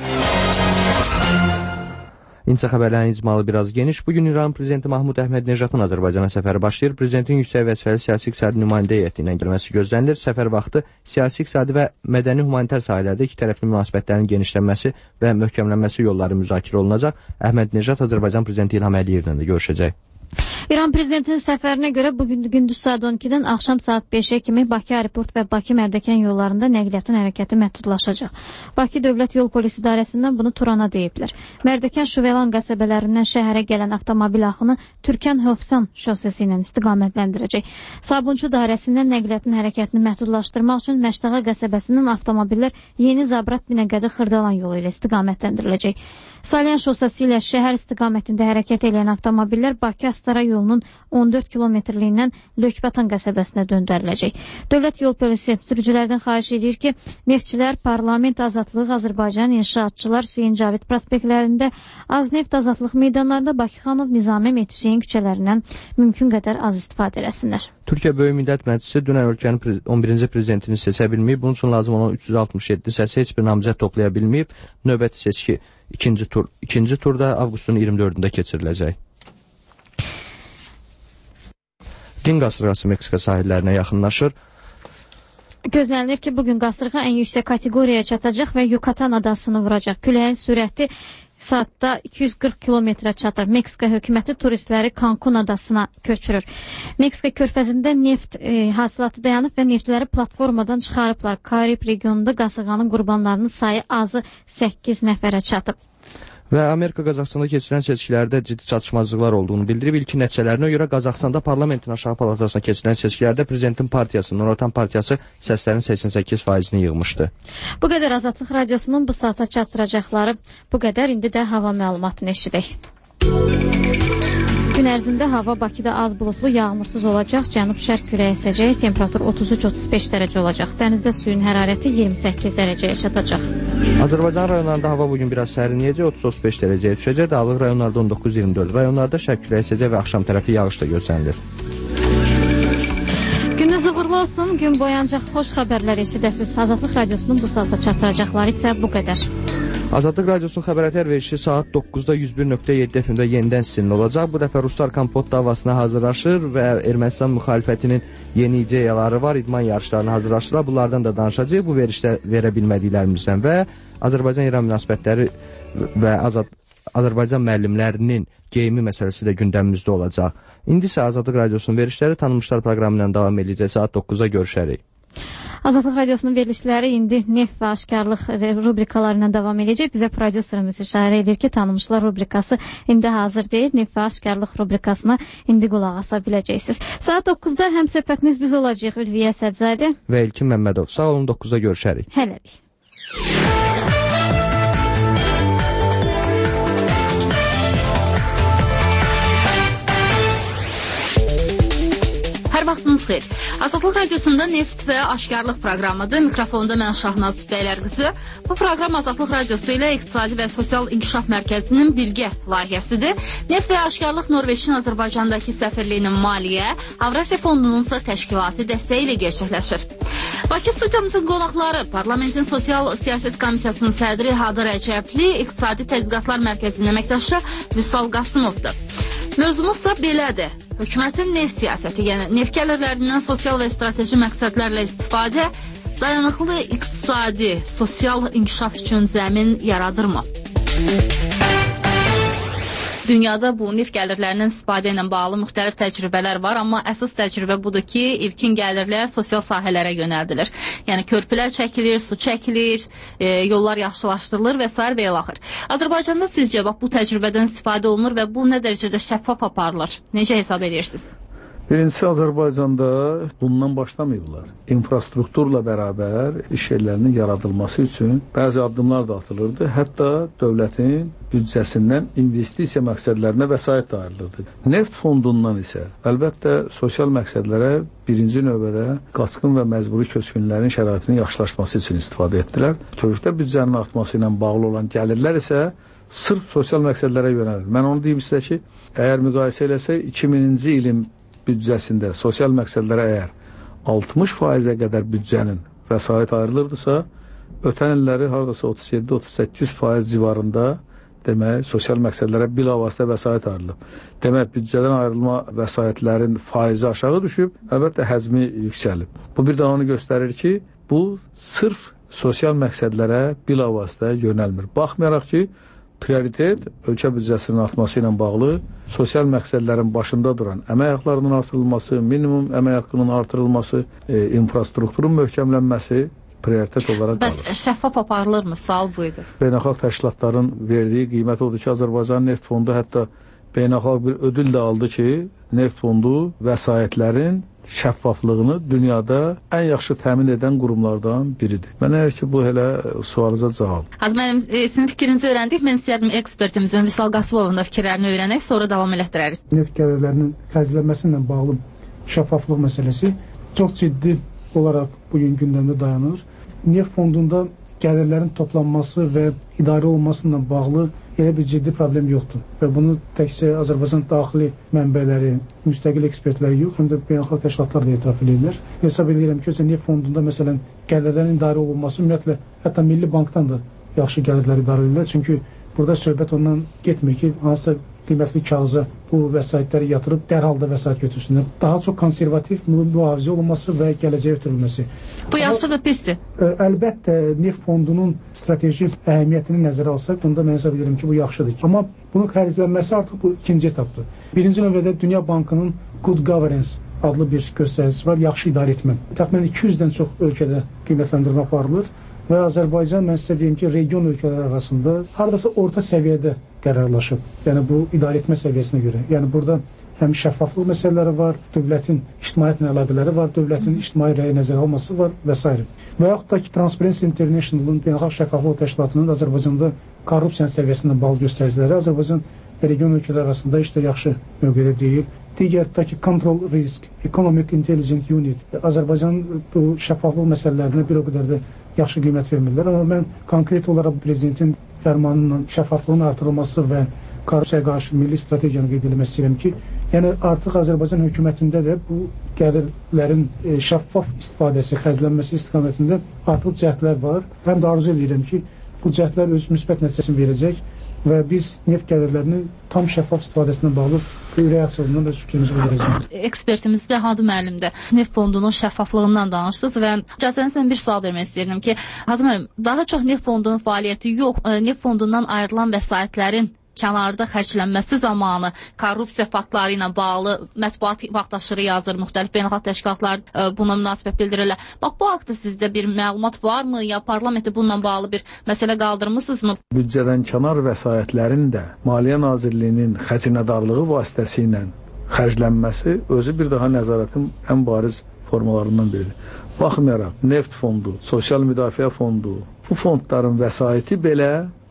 İnsə xəbərlərin icmalı biraz geniş. Bugün İran Prezidenti Mahmud Əhməd-Necatın Azərbaycana səfəri başlayır. Prezidentin yüksək vəzifəli siyasi-iqtisadi nümayəndə heyəti ilə gəlməsi gözlənilir. Səfər vaxtı siyasi-iqtisadi və mədəni humanitar sahələrdə iki tərəfli münasibətlərin genişlənməsi və möhkəmlənməsi yolları müzakirə olunacaq. Əhməd-Necat Azərbaycan Prezidenti İlham Əliyevlə də görüşəcək. İran prezidentinin səfərinə görə bugün gündüz saat 12-dən axşam saat 5-ə kimi Bakı aeroport və Bakı Mərdəkan yollarında nəqliyyatın hərəkəti məhdudlaşacaq. Bakı Dövlət Yol Polisi İdarəsindən bunu Turana deyiblər. Mərdəkan Şuvelan qəsəbələrindən şəhərə gələn avtomobil axını Türkan-Hövsan şosesi ilə istiqamətləndirəcək. Sabunçu dairəsindən nəqliyyatın hərəkətini məhdudlaşdırmaq üçün Məştağa qəsəbəsindən avtomobillər Yeni Zabrat Binəqədi Xırdalan yolu ilə istiqamətləndiriləcək. Salyan şosesi ilə şəhər istiqamətində hərəkət edən avtomobillər Bakı Astara yolunun 14 kilometrliyindən Lökbatan qəsəbəsinə döndəriləcək. Dövlət Yol Polisi sürücülərdən xahiş edir ki, neftçilər, Parlament Azadlıq, Azərbaycan İnşaatçılar, Hüseyin Cavid prospektlərində, Az-Neft Azadlıq meydanlarında Bakı Xanov, Nizami Hüseyin küçələrindən mümkün qədər az istifadə eləsinlər. Türkiyə Böyük Millət Məclisi dünən ölkənin 11-ci prezidentini seçə bilməyib. Bunun üçün lazım olan 367 səsi heç bir namizəd toplaya bilməyib. Növbəti seçki ikinci turda avqustun 24-də keçiriləcək. Din qasırğası Meksika sahillərinə yaxınlaşır. Gözlənilir ki, bugün qasırğa ən yüksək kateqoriyaya çatacaq və Yucatan adasını vuracaq. Küləyin sürəti saatda 240 kilometrə çatır. Meksika hökuməti turistləri Cancun adasına köçürür. Meksika körfəzində neft hasilatı dayanıb və neftləri platformadan çıxarıblar. Karib regionunda qasırğanın qurbanlarının sayı azı 8 nəfərə çatıb. Və Amerika Qazaxstanda keçirilən seçkilərdə ciddi çatışmazlıqlar olduğunu bildirib. İlkin nəticələrinə görə Qazaxstanda parlamentin aşağı palatasına keçirilən seçkilərdə prezidentin partiyası, Nuratan partiyası səslərin 88%-ni yığmışdı. Bu qədər Azadlıq Radiosunun bu saata çatdıracaqları bu qədər. İndi də hava məlumatını eşidək. Gün ərzində hava Bakıda az bulutlu, yağmursuz olacaq. Cənub-şərq küləyi əsəcək. Temperatur 33-35 dərəcə olacaq. Dənizdə suyun hərarəti 28 dərəcəyə çatacaq. Azərbaycan rayonlarında hava bugün biraz sərinləyəcək, 30-35 dərəcəyə düşəcək. Dağlıq rayonlarda 19-24, rayonlarda şərq küləyi əsəcək və axşam tərəfi yağış da gözlənilir. Gününüz uğurlu olsun. Gün boyunca xoş xəbərlər eşidəsiniz. Azadlıq Radiosunun bu saata çatdıracaqları isə bu qədər. Azadlıq Radiosunun xəbərətər verişi saat 9-da 101.7 FM-də yenidən sizinlə olacaq. Bu dəfə Ruslar Kompot davasına hazırlaşır və Ermənistan müxalifətinin yeni ideyaları var, idman yarışlarına hazırlaşırlar. Bunlardan da danışacaq. Bu verişdə verə bilmədiklərimizdən və Azərbaycan-İran münasibətləri və Azərbaycan müəllimlərinin geyimi məsələsi də gündəmimizdə olacaq. İndi isə Azadlıq Radiosunun verişləri Tanınmışlar proqramı ilə davam edəcək. Saat 9-da görüşərik. Azadlıq Radiosunun verilişləri indi neft və aşkarlıq rubrikalarına davam edəcək. Bizə prodüserimiz işarə edir ki, tanımışlar rubrikası indi hazır deyil. Neft və aşkarlıq rubrikasına indi qulaq asa biləcəksiniz. Saat 9-da həm söhbətiniz biz olacaq Ülviyə Sədzadə və İlkin Məmmədov. Sağ olun, 9-da görüşərik. Hələlik. Hər vaxtınız xeyir. Azadlıq Radiosunda neft və aşkarlıq proqramıdır. Mikrofonda mən Şahnaz Bəylərqızı. Bu proqram Azadlıq Radiosu ilə İqtisadi və Sosial İnkişaf Mərkəzinin birgə layihəsidir. Neft və aşkarlıq Norveçin Azərbaycandakı səfirliyinin maliyyə, Avrasiya Fondunun isə təşkilati dəstəyi ilə gerçəkləşir. Bakı studiyamızın qonaqları Parlamentin Sosial Siyasət Komissiyasının sədri Hadı Rəcəbli, İqtisadi Tədqiqatlar Mərkəzinin əməkdaşı Vüsal Qasımovdur. Mövzumuz da belədir. Hökumətin neft siyasəti, yəni neft gəlirlərindən sosial və strateji məqsədlərlə istifadə dayanıqlı iqtisadi, sosial inkişaf üçün zəmin yaradırmı? Dünyada bu neft gəlirlərinin istifadə ilə bağlı müxtəlif təcrübələr var, amma əsas təcrübə budur ki, ilkin gəlirlər sosial sahələrə yönəldilir. Yəni körpülər çəkilir, su çəkilir, yollar yaxşılaşdırılır və s. və ilaxır. Azərbaycanda sizcə bu təcrübədən istifadə olunur və bu nə dərəcədə şəffaf aparılır? Necə hesab edirsiniz? Birincisi, Azərbaycanda bundan başlamayıblar. İnfrastrukturla bərabər iş yerlərinin yaradılması üçün bəzi addımlar da atılırdı. Hətta dövlətin büdcəsindən investisiya məqsədlərinə vəsait də ayrılırdı. Neft fondundan isə əlbəttə sosial məqsədlərə birinci növbədə qaçqın və məcburi köçkünlərin şəraitinin yaxşılaşması üçün istifadə etdilər. Bütövlükdə büdcənin artması ilə bağlı olan gəlirlər isə sırf sosial məqsədlərə yönəlir. Mən onu deyim sizə ki, əgər müqayisə eləsək 2000-ci ilin büdcəsində sosial məqsədlərə əgər 60%-ə qədər büdcənin vəsait ayrılırdısa, ötən illəri haradasa 37-38% civarında demək, sosial məqsədlərə bilavasitə vəsait ayrılıb. Demək, büdcədən ayrılma vəsaitlərin faizi aşağı düşüb, əlbəttə həzmi yüksəlib. Bu bir daha onu göstərir ki, bu sırf sosial məqsədlərə bilavasitə yönəlmir. Baxmayaraq ki, prioritet ölkə büdcəsinin artması ilə bağlı sosial məqsədlərin başında duran əmək haqlarının artırılması, minimum əmək haqqının artırılması, infrastrukturun möhkəmlənməsi prioritet olaraq qalır. Bəs şəffaf aparılırmı? Sual buydu. Beynəlxalq təşkilatların verdiyi qiymət odur ki, Azərbaycan Neft Fondu hətta beynəlxalq bir ödül də aldı ki, Neft Fondu vəsaitlərin şəffaflığını dünyada ən yaxşı təmin edən qurumlardan biridir. Mən əgər ki, bu elə sualınıza cavab. Hadi mənim sizin fikrinizi öyrəndik. Mən istəyərdim ekspertimizin Vüsal Qasımovun da fikirlərini öyrənək, sonra davam elətdirərik. Neft gəlirlərinin xərclənməsi ilə bağlı şəffaflıq məsələsi çox ciddi olaraq bugün gündəmdə dayanır. Neft fondunda gəlirlərin toplanması və idarə olunması ilə bağlı elə bir ciddi problem yoxdur. Və bunu təkcə Azərbaycan daxili mənbələri, müstəqil ekspertləri yox, həm də beynəlxalq təşkilatlar da etiraf edirlər. Hesab edirəm ki, neft fondunda məsələn gəlirlərin idarə olunması ümumiyyətlə hətta Milli Bankdan da yaxşı gəlirlər idarə edirlər. Çünki burada söhbət ondan getmir ki, hansısa qiymətli kağıza bu vəsaitləri yatırıb dərhal da vəsait götürsünlər. Daha çox konservativ mühafizə olunması və gələcəyə ötürülməsi. Bu yaxşıdır, pisdir. Əlbəttə, neft fondunun strateji əhəmiyyətini nəzərə alsaq, bunda mən hesab edirəm ki, bu yaxşıdır. Amma bunun xərclənməsi artıq bu ikinci etapdır. Birinci növbədə Dünya Bankının Good Governance adlı bir göstəricisi var, yaxşı idarə etmə. Təxminən 200-dən çox ölkədə qiymətləndirmə aparılır və Azərbaycan, mən sizə deyim ki, region ölkələr arasında hardasa orta səviyyədə qərarlaşıb. Yəni bu idarə etmə səviyyəsinə görə. Yəni burada həm şəffaflıq məsələləri var, dövlətin ictimaiyyətlə əlaqələri var, dövlətin ictimai rəyi nəzərə alması var və s. Və yaxud da ki, Transparency International-ın beynəlxalq şəffaflıq təşkilatının Azərbaycanda korrupsiya səviyyəsindən bağlı göstəriciləri Azərbaycan region ölkələr arasında heç də yaxşı mövqedə deyil. Digər tutaq ki, Control Risk, Economic Intelligence Unit, Azərbaycan bu şəffaflıq məsələlərinə bir o qədər də yaxşı qiymət vermirlər. Amma mən konkret olaraq prezidentin fərmanının şəffaflığın artırılması və korrupsiyaya qarşı milli strategiyanı qeyd etmək istəyirəm ki, yəni artıq Azərbaycan hökumətində də bu gəlirlərin şəffaf istifadəsi, xərclənməsi istiqamətində artıq cəhdlər var. Həm də arzu edirəm ki, bu cəhdlər öz müsbət nəticəsini verəcək və biz neft gəlirlərini tam şəffaf istifadəsinə bağlı ürək açılığından öz fikrimizi bildirəcəyik. Ekspertimiz də Hadı müəllim də neft fondunun şəffaflığından danışdınız və icazənizlə bir sual vermək istəyirəm ki, Hadı müəllim, daha çox neft fondunun fəaliyyəti yox, neft fondundan ayrılan vəsaitlərin kənarda xərclənməsi zamanı korrupsiya faktları ilə bağlı mətbuat vaxtaşırı yazır, müxtəlif beynəlxalq təşkilatlar buna münasibət bildirirlər. Bax, bu haqda sizdə bir məlumat varmı, ya parlamenti bununla bağlı bir məsələ qaldırmısınızmı? Büdcədən kənar vəsaitlərin də Maliyyə Nazirliyinin xəzinədarlığı vasitəsilə xərclənməsi özü bir daha nəzarətin ən bariz formalarından biridir. Baxmayaraq, neft fondu, sosial müdafiə fondu, bu fondların vəsaiti belə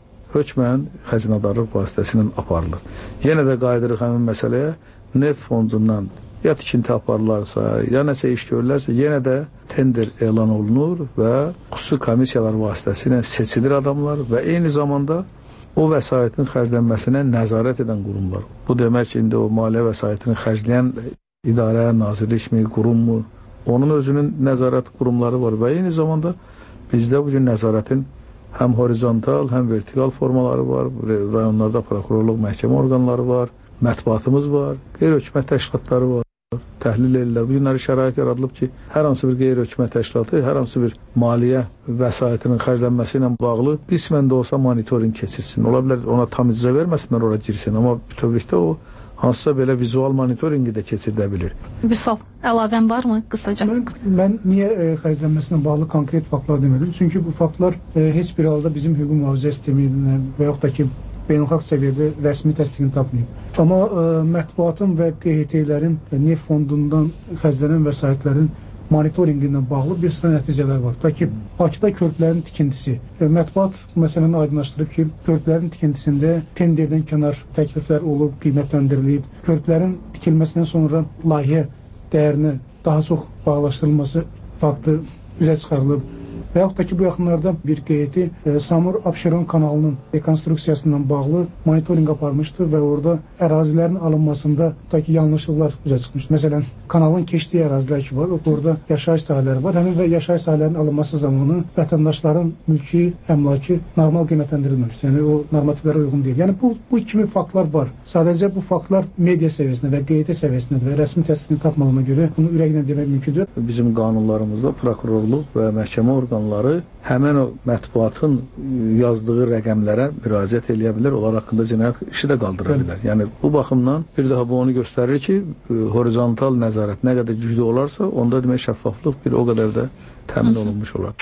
hökmən xəzinədarlıq vasitəsilə aparılır. Yenə də qayıdırıq həmin məsələyə, neft fondundan ya tikinti aparılarsa, ya nəsə iş görürlərsə, yenə də tender elan olunur və xüsusi komissiyalar vasitəsilə seçilir adamlar və eyni zamanda o vəsaitin xərclənməsinə nəzarət edən qurumlar. Bu demək ki, indi o maliyyə vəsaitini xərcləyən idarə, nazirlik mi, qurum mu, onun özünün nəzarət qurumları var və eyni zamanda bizdə bugün nəzarətin həm horizontal, həm vertikal formaları var, rayonlarda prokurorluq, məhkəmə orqanları var, mətbuatımız var, qeyri-hökumət təşkilatları var, təhlil edirlər. Bu günləri şərait yaradılıb ki, hər hansı bir qeyri-hökumət təşkilatı, hər hansı bir maliyyə vəsaitinin xərclənməsi ilə bağlı qismən də olsa monitorinq keçirsin. Ola bilər ona tam icazə verməsinlər, ora girsin, amma bütövlükdə o hansısa belə vizual monitorinqi də keçirdə bilir. Vüsal, əlavən varmı qısaca? Mən niyə xərclənməsinə bağlı konkret faktlar demədim? Çünki bu faktlar heç bir halda bizim hüquq mühafizə sisteminə və yaxud da ki, beynəlxalq səviyyədə rəsmi təsdiqini tapmayıb. Amma mətbuatın və QHT-lərin neft fondundan xərclənən vəsaitlərin monitorinqi ilə bağlı bir sıra nəticələr var. Ta ki, Bakıda körpülərin tikintisi. Mətbuat məsələni aydınlaşdırıb ki, körpülərin tikintisində tenderdən kənar təkliflər olub, qiymətləndirilib. Körpülərin tikilməsindən sonra layihə dəyərinə daha çox bağlaşdırılması faktı üzə çıxarılıb. Və yaxud da ki, bu yaxınlarda bir QHT Samur Abşeron kanalının rekonstruksiyasından bağlı monitorinq aparmışdı və orada ərazilərin alınmasında da ki, yanlışlıqlar üzə çıxmışdı. Məsələn, kanalın keçdiyi ərazilər ki var, orada yaşayış sahələri var. Həmin və yaşayış sahələrinin alınması zamanı vətəndaşların mülki, əmlaki normal qiymətləndirilməmişdir. Yəni, o normativlərə uyğun deyil. Yəni, bu kimi faktlar var. Sadəcə bu faktlar media səviyyəsində və QHT səviyyəsində və rəsmi təsdiqini tapmadığına görə bunu ürəklə demək mümkündür. Bizim qanunlarımızda prokurorluq və məhkəmə orqanları həmən o mətbuatın yazdığı rəqəmlərə müraciət eləyə bilər, onlar haqqında cinayət işi də qaldıra bilər. Yəni, bu baxımdan bir daha bu onu göstərir ki, horizontal nəzarət nə qədər güclü olarsa, onda demək şəffaflıq bir o qədər də təmin olunmuş olar.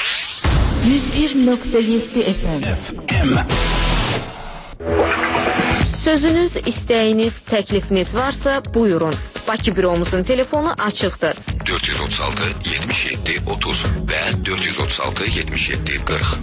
101.7 FM. Sözünüz, istəyiniz, təklifiniz varsa buyurun. Bakı büromuzun telefonu açıqdır. 436 77 30 və 436 77 40.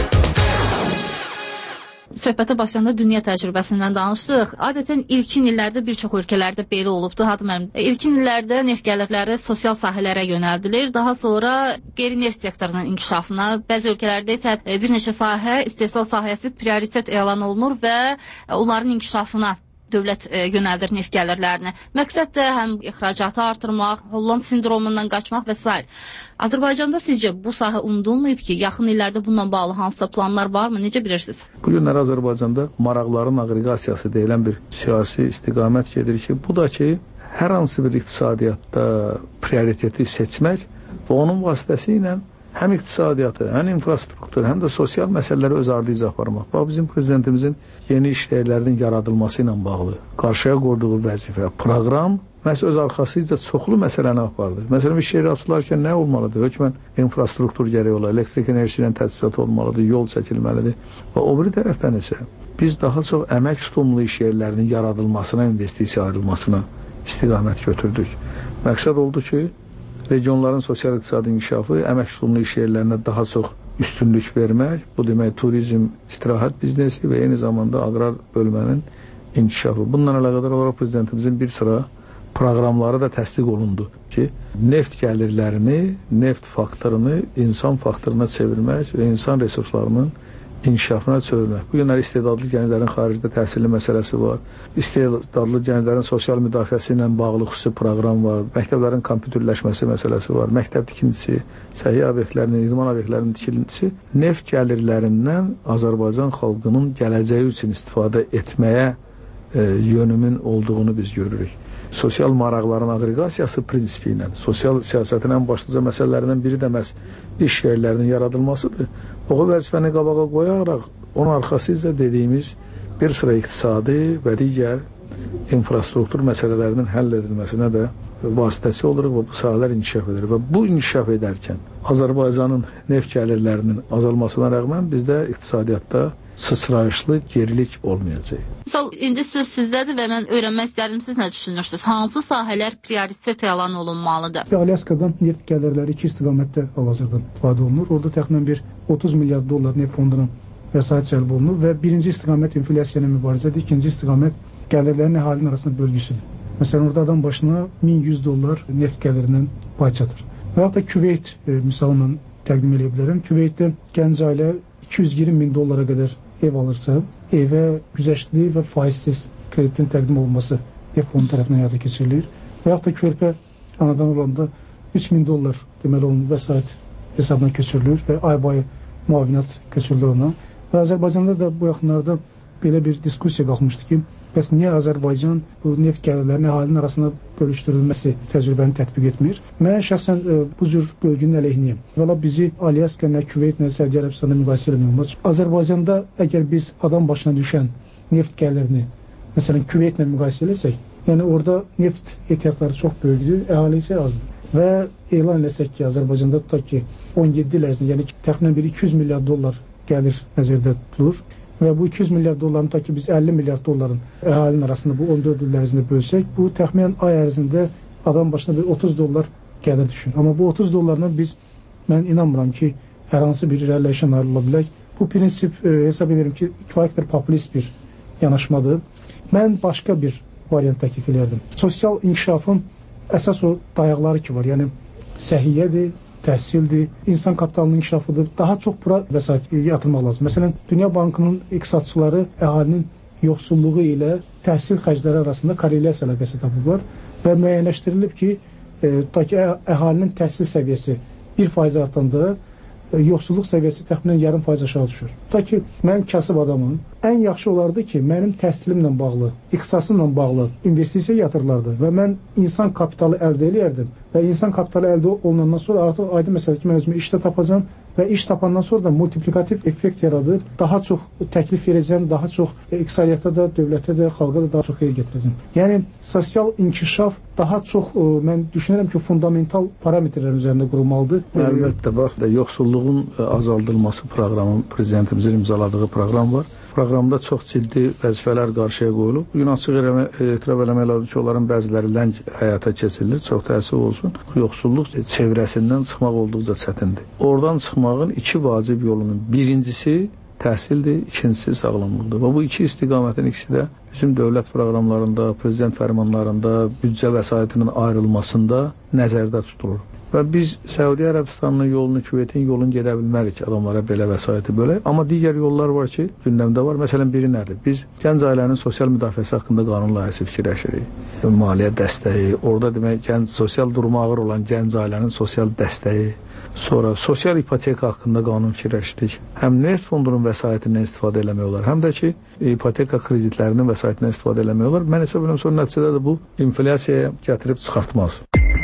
Söhbətə başlayanda dünya təcrübəsindən danışdıq. Adətən ilkin illərdə bir çox ölkələrdə belə olubdu. İlkin illərdə neft gəlirləri sosial sahələrə yönəldilir. Daha sonra qeyri-neft sektorunun inkişafına, bəzi ölkələrdə isə bir neçə sahə, istehsal sahəsi prioritet elan olunur və onların inkişafına dövlət yönəldir neft gəlirlərini. Məqsəd də həm ixracatı artırmaq, Holland sindromundan qaçmaq və s. Azərbaycanda sizcə bu sahə unudulmayıb ki, yaxın illərdə bununla bağlı hansısa planlar varmı? Necə bilirsiniz? Bu günlər Azərbaycanda maraqların aqreqasiyası deyilən bir siyasi istiqamət gedir ki, bu da ki, hər hansı bir iqtisadiyyatda prioriteti seçmək və onun vasitəsilə həm iqtisadiyyatı, həm infrastruktur, həm də sosial məsələləri öz ardıcı aparmaq. Bax, bizim prezidentimizin yeni iş yerlərinin yaradılması ilə bağlı qarşıya qoyduğu vəzifə, proqram məhz öz arxasıca çoxlu məsələni apardı. Məsələn, iş yeri açılarkən nə olmalıdır? Hökmən infrastruktur gərək olar, elektrik enerjisi ilə təchizat olmalıdır, yol çəkilməlidir. Və o biri tərəfdən isə biz daha çox əmək tutumlu iş yerlərinin yaradılmasına, investisiya ayrılmasına istiqamət götürdük. Məqsəd oldu ki, regionların sosial-iqtisadi inkişafı, əmək tutumlu iş yerlərinə daha çox üstünlük vermək, bu demək turizm, istirahət biznesi və eyni zamanda aqrar bölmənin inkişafı. Bununla əlaqədar olaraq prezidentimizin bir sıra proqramları da təsdiq olundu ki, neft gəlirlərini, neft faktorunu insan faktoruna çevirmək və insan resurslarının inkişafına çevirmək. Bu günlər istedadlı gənclərin xaricdə təhsili məsələsi var. İstedadlı gənclərin sosial müdafiəsi ilə bağlı xüsusi proqram var. Məktəblərin kompüterləşməsi məsələsi var. Məktəb tikintisi, səhiyyə obyektlərinin, idman obyektlərinin tikintisi neft gəlirlərindən Azərbaycan xalqının gələcəyi üçün istifadə etməyə yönümün olduğunu biz görürük. Sosial maraqların aqreqasiyası prinsipi ilə, sosial siyasətin ən başlıca məsələlərindən biri də məhz iş yerlərinin yaradılmasıdır. O vəzifəni qabağa qoyaraq Onun arxası isə dediyimiz bir sıra iqtisadi və digər infrastruktur məsələlərinin həll edilməsinə də vasitəsi oluruq və bu sahələr inkişaf edir. Və bu inkişaf edərkən Azərbaycanın neft gəlirlərinin azalmasına rəğmən bizdə iqtisadiyyatda sıçrayışlı gerilik olmayacaq. Misal, indi söz sizdədir və mən öyrənmək istəyirəm, siz nə düşünürsünüz? Hansı sahələr prioritet elan olunmalıdır? Alyaskadan neft gəlirləri iki istiqamətdə hal-hazırda istifadə olunur. Orada təxminən bir 30 milyard dollar neft fondunun vəsait cəlb olunur və birinci istiqamət inflyasiya ilə mübarizədir, ikinci istiqamət gəlirlərin əhalinin arasında bölgüsüdür. Məsələn, orada adam başına 1100 dollar neft gəlirindən pay çatır. Və yaxud da Küveyt misalını təqdim edə bilərəm. Küveytdə gənc ailə 220 min dollara qədər ev alırsa, evə güzəştli və faizsiz kreditin təqdim olunması ev fondu tərəfindən həyata keçirilir. Və yaxud da körpə anadan olanda 3000 dollar deməli onun vəsait hesabına köçürülür və ay-bay müavinət köçürülür ona. Və Azərbaycanda da bu yaxınlarda belə bir diskussiya qalxmışdı ki, bəs niyə Azərbaycan bu neft gəlirlərinin əhalinin arasında bölüşdürülməsi təcrübəni tətbiq etmir? Mən şəxsən bu cür bölgünün əleyhinəyəm. Valla bizi Alyaska, nə Küveyt, nə Səudiyyə Ərəbistanında müqayisə eləmək olmaz. Azərbaycanda əgər biz adam başına düşən neft gəlirini, məsələn Küveytlə müqayisə eləsək, yəni orada neft ehtiyatları çox böyükdür, əhali isə azdır. Və elan eləsək ki, Azərbaycanda tutaq ki, 17 il ərzində, yəni təxminən bir 200 milyard dollar gəlir nəzərdə tutulur. Və bu 200 milyard dolların ta ki biz 50 milyard dolların əhalinin arasında bu 14 il ərzində bölsək, bu təxminən ay ərzində adam başına bir 30 dollar gəlir düşün. Amma bu 30 dollarla mən inanmıram ki, hər hansı bir irəliləyişə nail ola bilək. Bu prinsip hesab edirəm ki, kifayət qədər populist bir yanaşmadır. Mən başqa bir variant təklif edərdim. Sosial inkişafın əsas o dayaqları ki var, yəni səhiyyədir, təhsildir, insan kapitalının inkişafıdır. Daha çox bura vəsait yatırmaq lazım. Məsələn, Dünya Bankının iqtisadçıları əhalinin yoxsulluğu ilə təhsil xərcləri arasında korrelyasiya əlaqəsi tapıblar və müəyyənləşdirilib ki, əhalinin təhsil səviyyəsi 1% artanda yoxsulluq səviyyəsi təxminən yarım faiz aşağı düşür. Tutaq ki, mən kasıb adamım, ən yaxşı olardı ki, mənim təhsilimlə bağlı, ixtisasımla bağlı investisiya yatırılardı və mən insan kapitalı əldə edərdim və insan kapitalı əldə olunandan sonra artıq aydın məsələ ki, mən özümə işdə tapacam və iş tapandan sonra da multiplikativ effekt yaradıb, daha çox təklif verəcəm, daha çox iqtisadiyyata da, dövlətə də, xalqa da daha çox yer getirəcəm. Yəni, sosial inkişaf daha çox, mən düşünürəm ki, fundamental parametrlər üzərində qurulmalıdır. Əlbəttə, bax, yoxsulluğun azaldılması proqramı, prezidentimizin imzaladığı proqram var. Proqramda çox ciddi vəzifələr qarşıya qoyulub. Bugün açıq etiraf eləmək lazım ki, onların bəziləri ləng həyata keçirilir, çox təəssüf olsun. Yoxsulluq çevrəsindən çıxmaq olduqca çətindir. Oradan çıxmağın iki vacib yolunun birincisi təhsildir, ikincisi sağlamlıqdır. Və bu iki istiqamətin ikisi də bizim dövlət proqramlarında, prezident fərmanlarında, büdcə vəsaitinin ayrılmasında nəzərdə tutulur. Və biz Səudiyyə Ərəbistanının yolunu, Küveytin yolunu gedə bilmərik adamlara belə vəsaiti bölək. Amma digər yollar var ki, gündəmdə var. Məsələn, biri nədir? Biz gənc ailənin sosial müdafiəsi haqqında qanun layihəsi fikirləşirik. Maliyyə dəstəyi, orada demək, sosial durumu ağır olan gənc ailənin sosial dəstəyi, sonra sosial ipoteka haqqında qanun fikirləşirik. Həm neft fondunun vəsaitindən istifadə eləmək olar, həm də ki, ipoteka kreditlərinin vəsaitindən istifadə eləmək olar. Mən hesab edirəm, sonra nəticədə də bu inflyasiyaya gətirib çıxartmaz.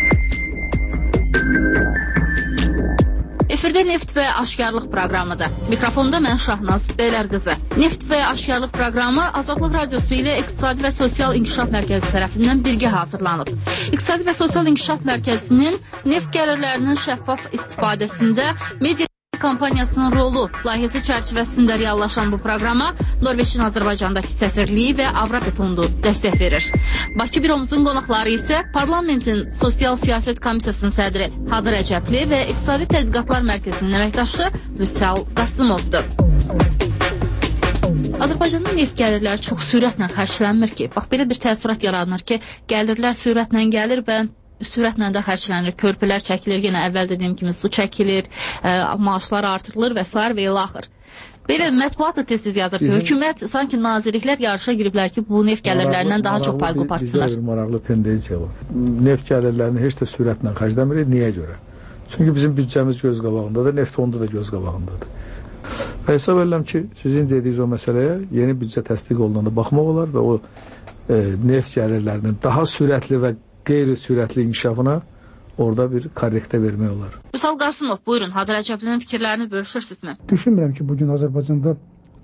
Efirdə Neft və Aşkarlıq proqramıdır. Mikrofonda mən Şahnaz Beylərqızı. Neft və Aşkarlıq proqramı Azadlıq Radiosu ilə İqtisadi və Sosial İnkişaf Mərkəzi tərəfindən birgə hazırlanıb. İqtisadi və Sosial İnkişaf Mərkəzinin neft gəlirlərinin şəffaf istifadəsində media kampaniyasının rolu layihəsi çərçivəsində reallaşan bu proqrama Norveçin Azərbaycandakı səfirliyi və Avrasiya Fondu dəstək verir. Bakı büromuzun qonaqları isə Parlamentin Sosial Siyasət Komissiyasının sədri Hadı Rəcəbli və İqtisadi Tədqiqatlar Mərkəzinin əməkdaşı Vüsal Qasımovdur. Azərbaycanın neft gəlirləri çox sürətlə xərclənmir ki, bax belə bir təəssürat yaranır ki, gəlirlər sürətlə gəlir və sürətlə də xərclənir, körpülər çəkilir, yenə əvvəl dediyim kimi su çəkilir, maaşlar artırılır və s. və ilə axır. Belə mətbuat da tez-tez yazır ki, hökumət, sanki nazirliklər yarışa giriblər ki, bu neft gəlirlərindən daha çox pay qoparsınlar. Bizdə bir maraqlı tendensiya var. Neft gəlirlərini heç də sürətlə xərcləmirik. Niyə görə? Çünki bizim büdcəmiz göz qabağındadır, neft fondu da göz qabağındadır. Və hesab edirəm ki, sizin dediyiniz o məsələyə yeni büdcə təsdiq olunanda baxmaq olar və o neft gəlirlərinin daha sürətli və qeyri-sürətli inkişafına orada bir korrektə vermək olar. Vüsal Qasımov, buyurun, Hadı Rəcəblinin fikirlərini bölüşürsünüzmü? Düşünmürəm ki, bugün Azərbaycanda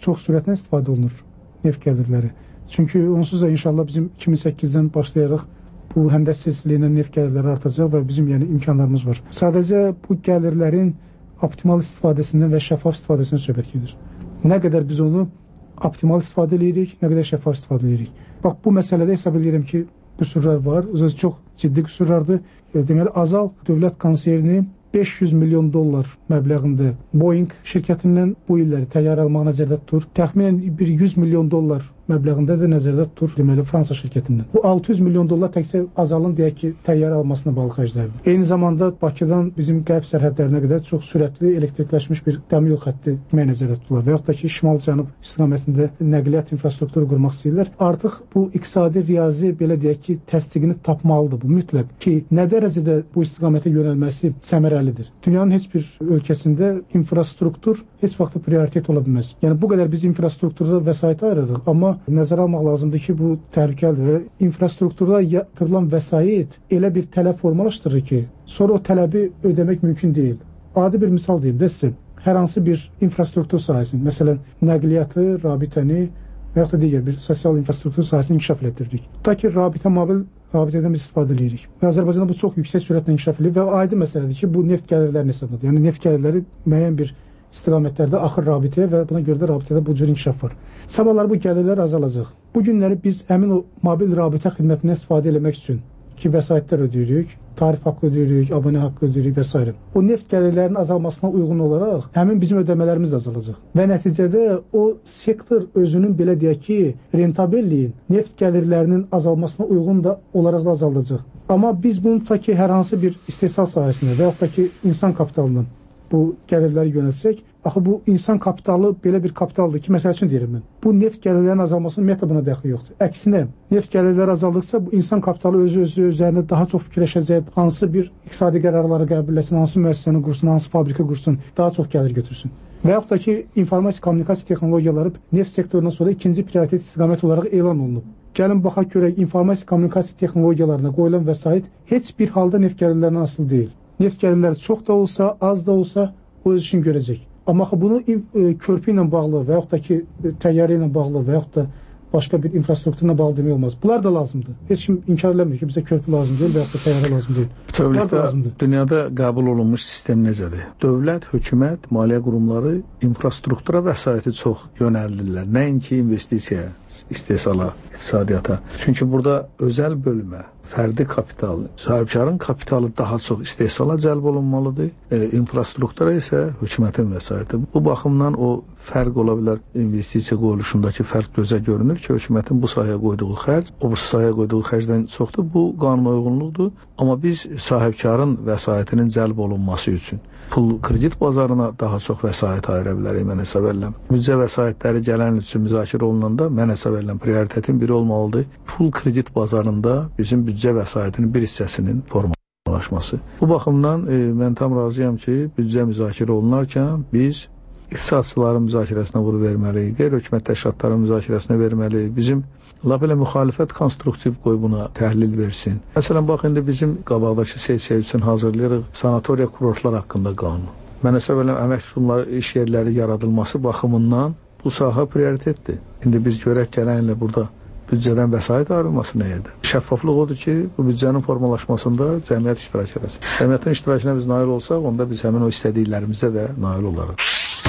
çox sürətlə istifadə olunur neft gəlirləri. Çünki onsuz da inşallah bizim 2008-dən başlayaraq bu həmdəstəsizliklə neft gəlirləri artacaq və bizim imkanlarımız var. Sadəcə bu gəlirlərin optimal istifadəsindən və şəffaf istifadəsindən söhbət gedir. Nə qədər biz onu optimal istifadə edirik, nə qədər şəffaf istifadə edirik. Bax, bu məsələdə hesab edirəm ki, qüsurlar var, çox ciddi qüsurlardır. Deməli, Azal dövlət konserni $500 milyon məbləğində Boeing şirkətindən bu illəri təyyarə almaq nəzərdə tutur. Təxminən bir $100 milyon məbləğində də nəzərdə tutur, deməli, Fransa şirkətindən. Bu $600 milyon təkcə Azalın deyək ki, təyyarə almasına bağlı xərclərdir. Eyni zamanda Bakıdan bizim qərb sərhədlərinə qədər çox sürətli elektrikləşmiş bir dəmir yol xətti nəzərdə tutulur və yaxud da ki, şimal-cənub istiqamətində nəqliyyat infrastrukturu qurmaq istəyirlər. Artıq bu iqtisadi riyazi, belə deyək ki, təsdiqini tapmalıdır bu mütləq ki, nə dərəcədə bu istiqamətə yönəlməsi səmərəlidir. Dünyanın heç bir ölkəsində infrastruktur heç vaxt prioritet ola bilməz. Yəni bu qədər biz infrastrukturda vəsait ayırırıq, amma nəzərə almaq lazımdır ki, bu təhlükəlidir və infrastrukturda yatırılan vəsait elə bir tələb formalaşdırır ki, sonra o tələbi ödəmək mümkün deyil. Adi bir misal deyim də sizə, hər hansı bir infrastruktur sahəsini, məsələn, nəqliyyatı, rabitəni və yaxud da digər bir sosial infrastruktur sahəsini inkişaf etdiririk. Tutaq ki, rabitədən biz istifadə edirik. Azərbaycanda bu çox yüksək sürətlə inkişaf edilir və aydın məsələdir ki, bu neft gəlirlərinin hesabıdır. Yəni neft gəlirləri müəyyən bir istiqamətlərdə axır rabitəyə və buna görə də rabitədə bu cür inkişaf var. Sabahlar bu gəlirlər azalacaq. Bu günləri biz həmin o mobil rabitə xidmətindən istifadə etmək üçün ki, vəsaitlər ödəyirik, tarif haqqı ödəyirik, abunə haqqı ödəyirik və s. O neft gəlirlərinin azalmasına uyğun olaraq həmin bizim ödəmələrimiz azalacaq. Və nəticədə o sektor özünün, belə deyək ki, rentabelliyin neft gəlirlərinin azalmasına uyğun da olaraq da azaldacaq. Amma biz bunu tutaq ki, hər hansı bir istehsal sahəsində və yaxud da ki, insan kapitalından bu gəlirləri yönəlsək, axı bu insan kapitalı belə bir kapitaldır ki, məsəl üçün deyirəm mən, bu neft gəlirlərinin azalmasının ümumiyyətlə buna dəxli yoxdur. Əksinə, neft gəlirləri azaldıqca bu insan kapitalı özü üzərində daha çox fikirləşəcək, hansı bir iqtisadi qərarları qəbul etsin, hansı müəssisəni qursun, hansı fabrika qursun, daha çox gəlir götürsün. Və yaxud da ki, informasiya kommunikasiya texnologiyaları neft sektorundan sonra ikinci prioritet istiqamət olaraq elan olunub. Gəlin baxaq görək, informasiya kommunikasiya texnologiyalarına qoyulan vəsait heç bir halda neft gəlirlərindən asılı deyil. Neft gəlirləri çox da olsa, az da olsa o öz üçün görəcək. Amma bunu körpü ilə bağlı və yaxud da ki, təyyarə ilə bağlı və yaxud da başqa bir infrastrukturla bağlı demək olmaz. Bunlar da lazımdır. Heç kim inkar eləmir ki, bizə körpü lazım deyil və yaxud da təyyarə lazım deyil. Bütövlükdə dünyada qəbul olunmuş sistem necədir? Dövlət, hökumət, maliyyə qurumları infrastruktura vəsaiti çox yönəldirlər. Nəinki investisiyaya, istehsala, iqtisadiyyata. Çünki burada özəl bölmə, fərdi kapital, sahibkarın kapitalı daha çox istehsala cəlb olunmalıdır. İnfrastruktura isə hökumətin vəsaiti. Bu baxımdan o fərq ola bilər, investisiya qoyuluşundakı fərq gözə görünür ki, hökumətin bu sahəyə qoyduğu xərc, o bu sahəyə qoyduğu xərcdən çoxdur. Bu qanuna uyğunluqdur. Amma biz sahibkarın vəsaitinin cəlb olunması üçün pul kredit bazarına daha çox vəsait ayıra bilərik, mən hesab edirəm. Büdcə vəsaitləri gələn üçün müzakirə olunanda mən hesab edirəm, prioritetin biri olmalıdır. Pul kredit bazarında bizim büdcə vəsaitinin bir hissəsinin formalaşması. Bu baxımdan mən tam razıyam ki, büdcə müzakirə olunarkən biz iqtisadçıların müzakirəsinə vuru verməliyik, qeyri-hökumət təşkilatların müzakirəsinə verməliyik. Bizim belə müxalifət konstruktiv qoy buna təhlil versin. Məsələn, bax, indi bizim qabaqdakı sessiya üçün hazırlayırıq sanatoriya kurortlar haqqında qanun. Mən hesab edirəm, əmək tutumları, iş yerləri yaradılması baxımından bu sahə prioritetdir. İndi biz görək gələn ilə burada büdcədən vəsait ayrılması nə yerdə? Şəffaflıq odur ki, bu büdcənin formalaşmasında cəmiyyət iştirak edəsin. Cəmiyyətin iştirakına biz nail olsaq, onda biz həmin o istədiklərimizə də nail olarıq.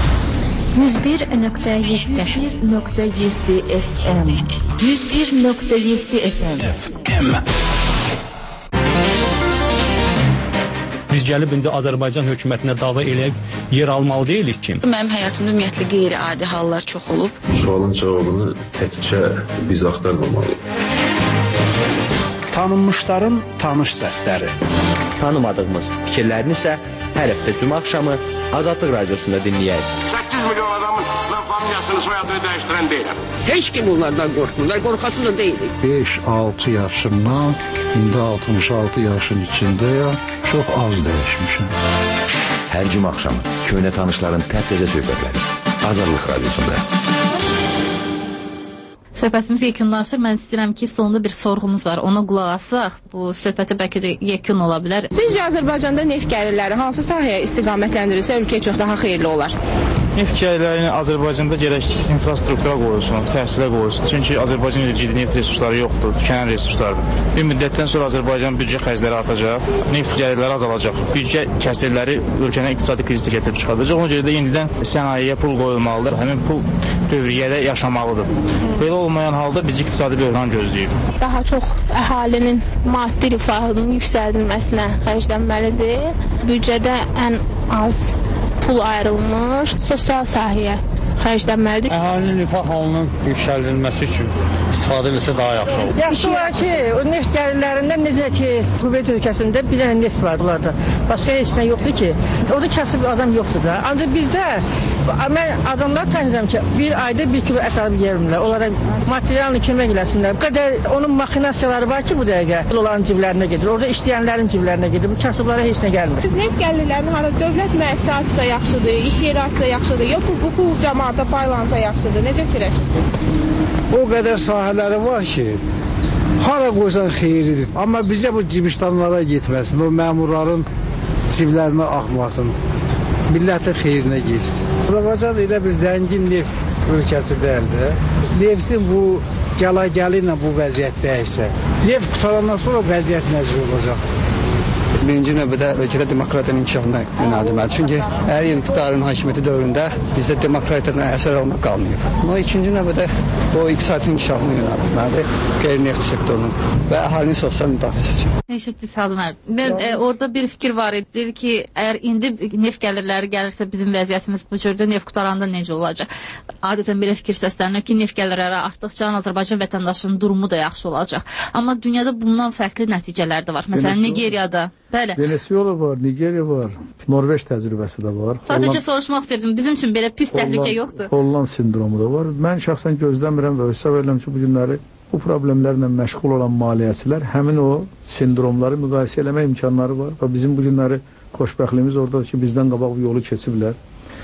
101.7 FM 101.7 FM Biz gəlib indi Azərbaycan hökumətinə dava eləyib yer almalı deyilik ki. Mənim həyatımda ümumiyyətlə qeyri-adi hallar çox olub. Bu sualın cavabını təkcə biz axtarmamalıyıq. Tanınmışların tanış səsləri. Tanımadığımız fikirlərini isə hər həftə cümə axşamı Azadlıq Radiosunda dinləyək. 8 milyon adamın familiyasını, soyadını dəyişdirən deyiləm. Heç kim onlardan qorxmurlar, qorxası da deyilik. 5-6 yaşımdan, indi 66 yaşın içindəyəm, çox az dəyişmişim. Hər cümə axşamı köhnə tanışların təptəzə söhbətləri Azadlıq Radiosunda. Söhbətimiz yekunlaşır. Mən istəyirəm ki, sonunda bir sorğumuz var. Ona qulaq asaq. Bu söhbətə bəlkə də yekun ola bilər. Sizcə Azərbaycanda neft gəlirləri hansı sahəyə istiqamətləndirilsə ölkəyə çox daha xeyirli olar? Neft gəlirlərini Azərbaycanda gərək infrastruktura qoyulsun, təhsilə qoyulsun. Çünki Azərbaycan ciddi neft resursları yoxdur, tükənən resurslardır. Bir müddətdən sonra Azərbaycan büdcə xərcləri artacaq, neft gəlirləri azalacaq. Büdcə kəsirləri ölkənin iqtisadi krizə gətirib çıxardacaq. Ona görə də indidən sənayeyə pul qoyulmalıdır. Həmin pul dövriyyədə yaşamalıdır. Belə olmayan halda bizi iqtisadi böhran gözləyir. Daha çox əhalinin maddi rifahının yüksəldilməsinə xərclənməlidir. Büdcədə ən az pul ayrılmış sosial sahəyə xərclənməlidir. Əhalinin rifah halının yüksəldilməsi üçün istifadə edilsə daha yaxşı olur. Yaxşı var ki, o neft gəlirlərində necə ki, Kuveyt ölkəsində bir dənə neft var onlarda. Başqa heç nə yoxdur ki. Orada kasıb adam yoxdur da. Ancaq bizdə mən adamlar tanıyıram ki, bir ayda 1 kilo ət alıb yemirlər. Onlara materialını kömək eləsinlər. Bu qədər onun maxinasiyaları var ki, bu dəqiqə onların ciblərinə gedir. Orada işləyənlərin ciblərinə gedir. Bu kasıblara heç nə gəlmir. Siz neft gəlirlərini hara dövlət müəssisəsi açsa yaxşıdır, iş yeri açsa yaxşıdır, yox bu cəmaata paylansa yaxşıdır. Necə fikirləşirsiniz? O qədər sahələri var ki, hara qoysan xeyridir. Amma bizə bu cibistanlara getməsin, o məmurların ciblərinə axmasın. Millətin xeyrinə getsin. Azərbaycan elə bir zəngin neft ölkəsi deyildir. Neftin bu gəli ilə bu vəziyyət dəyişsə, neft qutarandan sonra vəziyyət necə olacaq? Birinci növbədə ölkədə demokratiyanın inkişafına yönəldilməlidir. Çünki hər iqtidarın hakimiyyəti dövründə bizdə demokratiyadan əsər almaq qalmayıb. Amma ikinci növbədə o iqtisadiyyatın inkişafına yönəldilməlidir, qeyri-neft sektorunun və əhalinin sosial müdafiəsi üçün. Eşitdiniz Hadım müəllim. Orada bir fikir var idi ki, əgər indi neft gəlirləri gəlirsə bizim vəziyyətimiz bu cürdə neft qutaranda necə olacaq? Adətən belə fikir səslənir ki, neft gəlirləri artdıqca Azərbaycan vətəndaşının durumu da yaxşı olacaq. Amma dünyada bundan fərqli nəticələr də var. Məsələn, Nigeriyada. Bəli. Venezuela var, Nigeriya var, Norveç təcrübəsi də var. Sadəcə soruşmaq istəyirdim. Bizim üçün belə pis təhlükə yoxdur. Holland sindromu da var. Mən şəxsən gözləmirəm və hesab edirəm ki, bu günləri bu problemlərlə məşğul olan maliyyəçilər həmin o sindromları müqayisə eləmək imkanları var və bizim bu günləri xoşbəxtliyimiz oradadır ki, bizdən qabaq bu yolu keçiblər.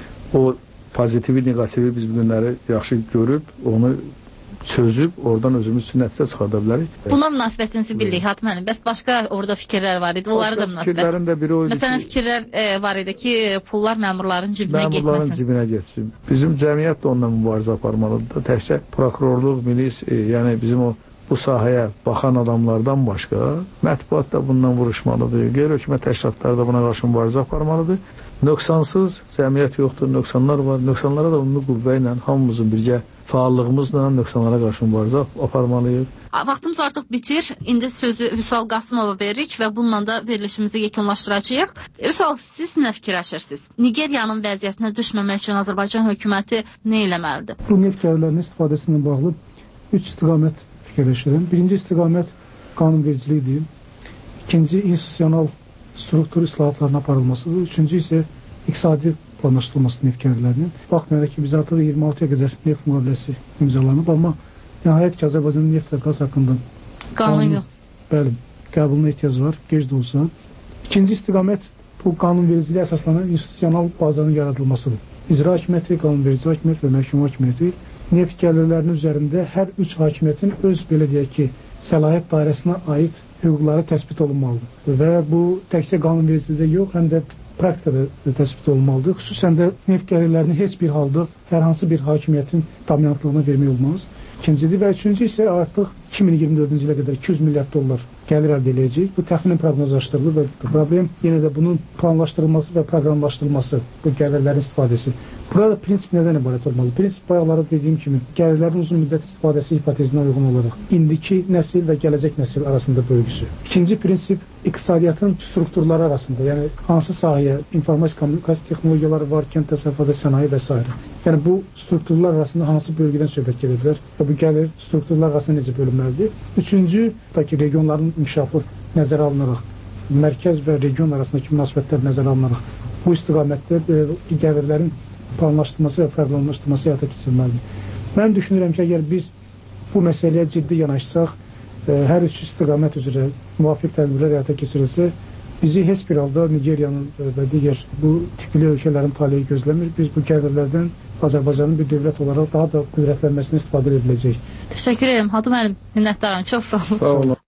O pozitivi, negativi biz bu günləri yaxşı görüb, onu çözüb, oradan özümüz üçün nəticə çıxarda bilərik. Buna münasibətinizi bildik, Hatim müəllim. Bəs başqa orada fikirlər var idi, onları da münasibət. Fikirlərin də biri o idi. Məsələn, fikirlər var idi ki, pullar məmurların cibinə getməsin. Məmurların cibinə getsin. Bizim cəmiyyət də onunla mübarizə aparmalıdır. Təkcə prokurorluq, milis, yəni bizim o bu sahəyə baxan adamlardan başqa mətbuat da bundan vuruşmalıdır. Qeyri-hökumət təşkilatları da buna qarşı mübarizə aparmalıdır. Nöqsansız cəmiyyət yoxdur, nöqsanlar var. Nöqsanlara da ümumi qüvvə ilə hamımızın birgə fəallığımızla nöqsanlara qarşı mübarizə aparmalıyıq. Vaxtımız artıq bitir. İndi sözü Vüsal Qasımova veririk və bununla da verilişimizi yekunlaşdıracağıq. Vüsal, siz nə fikirləşirsiniz? Nigeriyanın vəziyyətinə düşməmək üçün Azərbaycan hökuməti nə eləməlidir? Bu neft gəlirlərinin istifadəsindən bağlı 3 istiqamət fikirləşirəm. Birinci istiqamət qanunvericilikdir. İkinci institusional struktur islahatlarına aparılmasıdır. Üçüncü isə iqtisadi planlaşdırılması neft gəlirlərinin. Baxmayaraq ki, biz artıq 26-ya qədər neft müqaviləsi imzalanıb, amma nəhayət ki, Azərbaycanın neft və qaz haqqında qanun yox. Bəli, qəbuluna ehtiyac var, gec də olsa. İkinci istiqamət bu qanunvericiliyə əsaslanan institusional bazanın yaradılmasıdır. İcra hakimiyyəti, qanunverici hakimiyyət və məhkəmə hakimiyyəti neft gəlirlərinin üzərində hər üç hakimiyyətin öz, belə deyək ki, səlahiyyət dairəsinə aid hüquqları təsbit olunmalıdır. Və bu təkcə qanunvericilikdə yox, həm də praktikada təsbit olunmalıdır. Xüsusən də neft gəlirlərini heç bir halda hər hansı bir hakimiyyətin dominantlığına vermək olmaz. İkincidir və üçüncü isə artıq 2024-cü ilə qədər 200 milyard dollar gəlir əldə edəcək. Bu təxminən proqnozlaşdırılır və problem yenə də bunun planlaşdırılması və proqramlaşdırılması, bu gəlirlərin istifadəsi. Burada prinsip nədən ibarət olmalı? Prinsip bayaqlarda dediyim kimi, gəlirlərin uzun müddət istifadəsi hipotezinə uyğun olaraq indiki nəsil və gələcək nəsil arasında bölgüsü. İkinci prinsip iqtisadiyyatın strukturları arasında, yəni hansı sahəyə, informasiya kommunikasiya texnologiyaları var, kənd təsərrüfatı, sənaye və s. Yəni bu strukturlar arasında hansı bölgədən söhbət gedə bilər və bu gəlir strukturlar arasında necə bölünməlidir? Üçüncü, da ki, regionların inkişafı nəzərə alınaraq, mərkəz və region arasındakı münasibətlər nəzərə alınaraq, bu istiqamətdə gəlirlərin planlaşdırılması və proqramlaşdırılması həyata keçirilməlidir. Mən düşünürəm ki, əgər biz bu məsələyə ciddi yanaşsaq, hər üç istiqamət üzrə müvafiq tədbirlər həyata keçirilsə, bizi heç bir halda Nigeriyanın və digər bu tipli ölkələrin taleyi gözləmir. Biz bu gəlirlərdən Azərbaycanın bir dövlət olaraq daha da qüdrətlənməsini istifadə edə biləcək. Təşəkkür edirəm. Hadım müəllim, minnətdaram. Çox sağ olun. Sağ olun.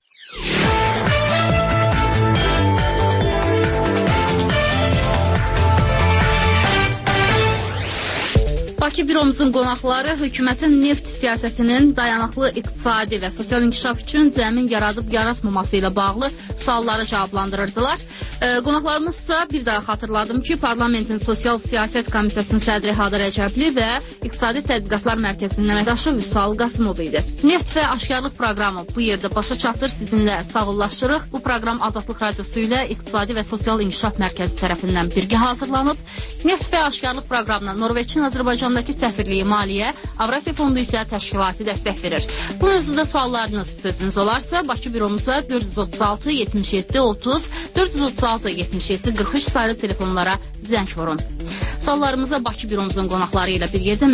Bakı büromuzun qonaqları hökumətin neft siyasətinin dayanıqlı iqtisadi və sosial inkişaf üçün zəmin yaradıb yaratmaması ilə bağlı sualları cavablandırırdılar. Qonaqlarımızsa bir daha xatırladım ki, Parlamentin Sosial Siyasət Komissiyasının sədri Hadar Əcəbli və İqtisadi Tədqiqatlar Mərkəzinin əməkdaşı Vüsal Qasımov idi. Neft və aşkarlıq proqramı bu yerdə başa çatır. Sizinlə sağollaşırıq. Bu proqram Azadlıq Radiosu ilə İqtisadi və Sosial İnkişaf Mərkəzi tərəfindən birgə hazırlanıb. Neft və aşkarlıq proqramına Norveçin Azərbaycandakı səfirliyi maliyyə, Avrasiya Fondu isə təşkilati dəstək verir. Bu mövzuda suallarınız, sözünüz olarsa Bakı büromuza 436 77 30 436 77 43 sayılı telefonlara zəng vurun. Suallarımıza Bakı büromuzun qonaqları ilə bir yerdə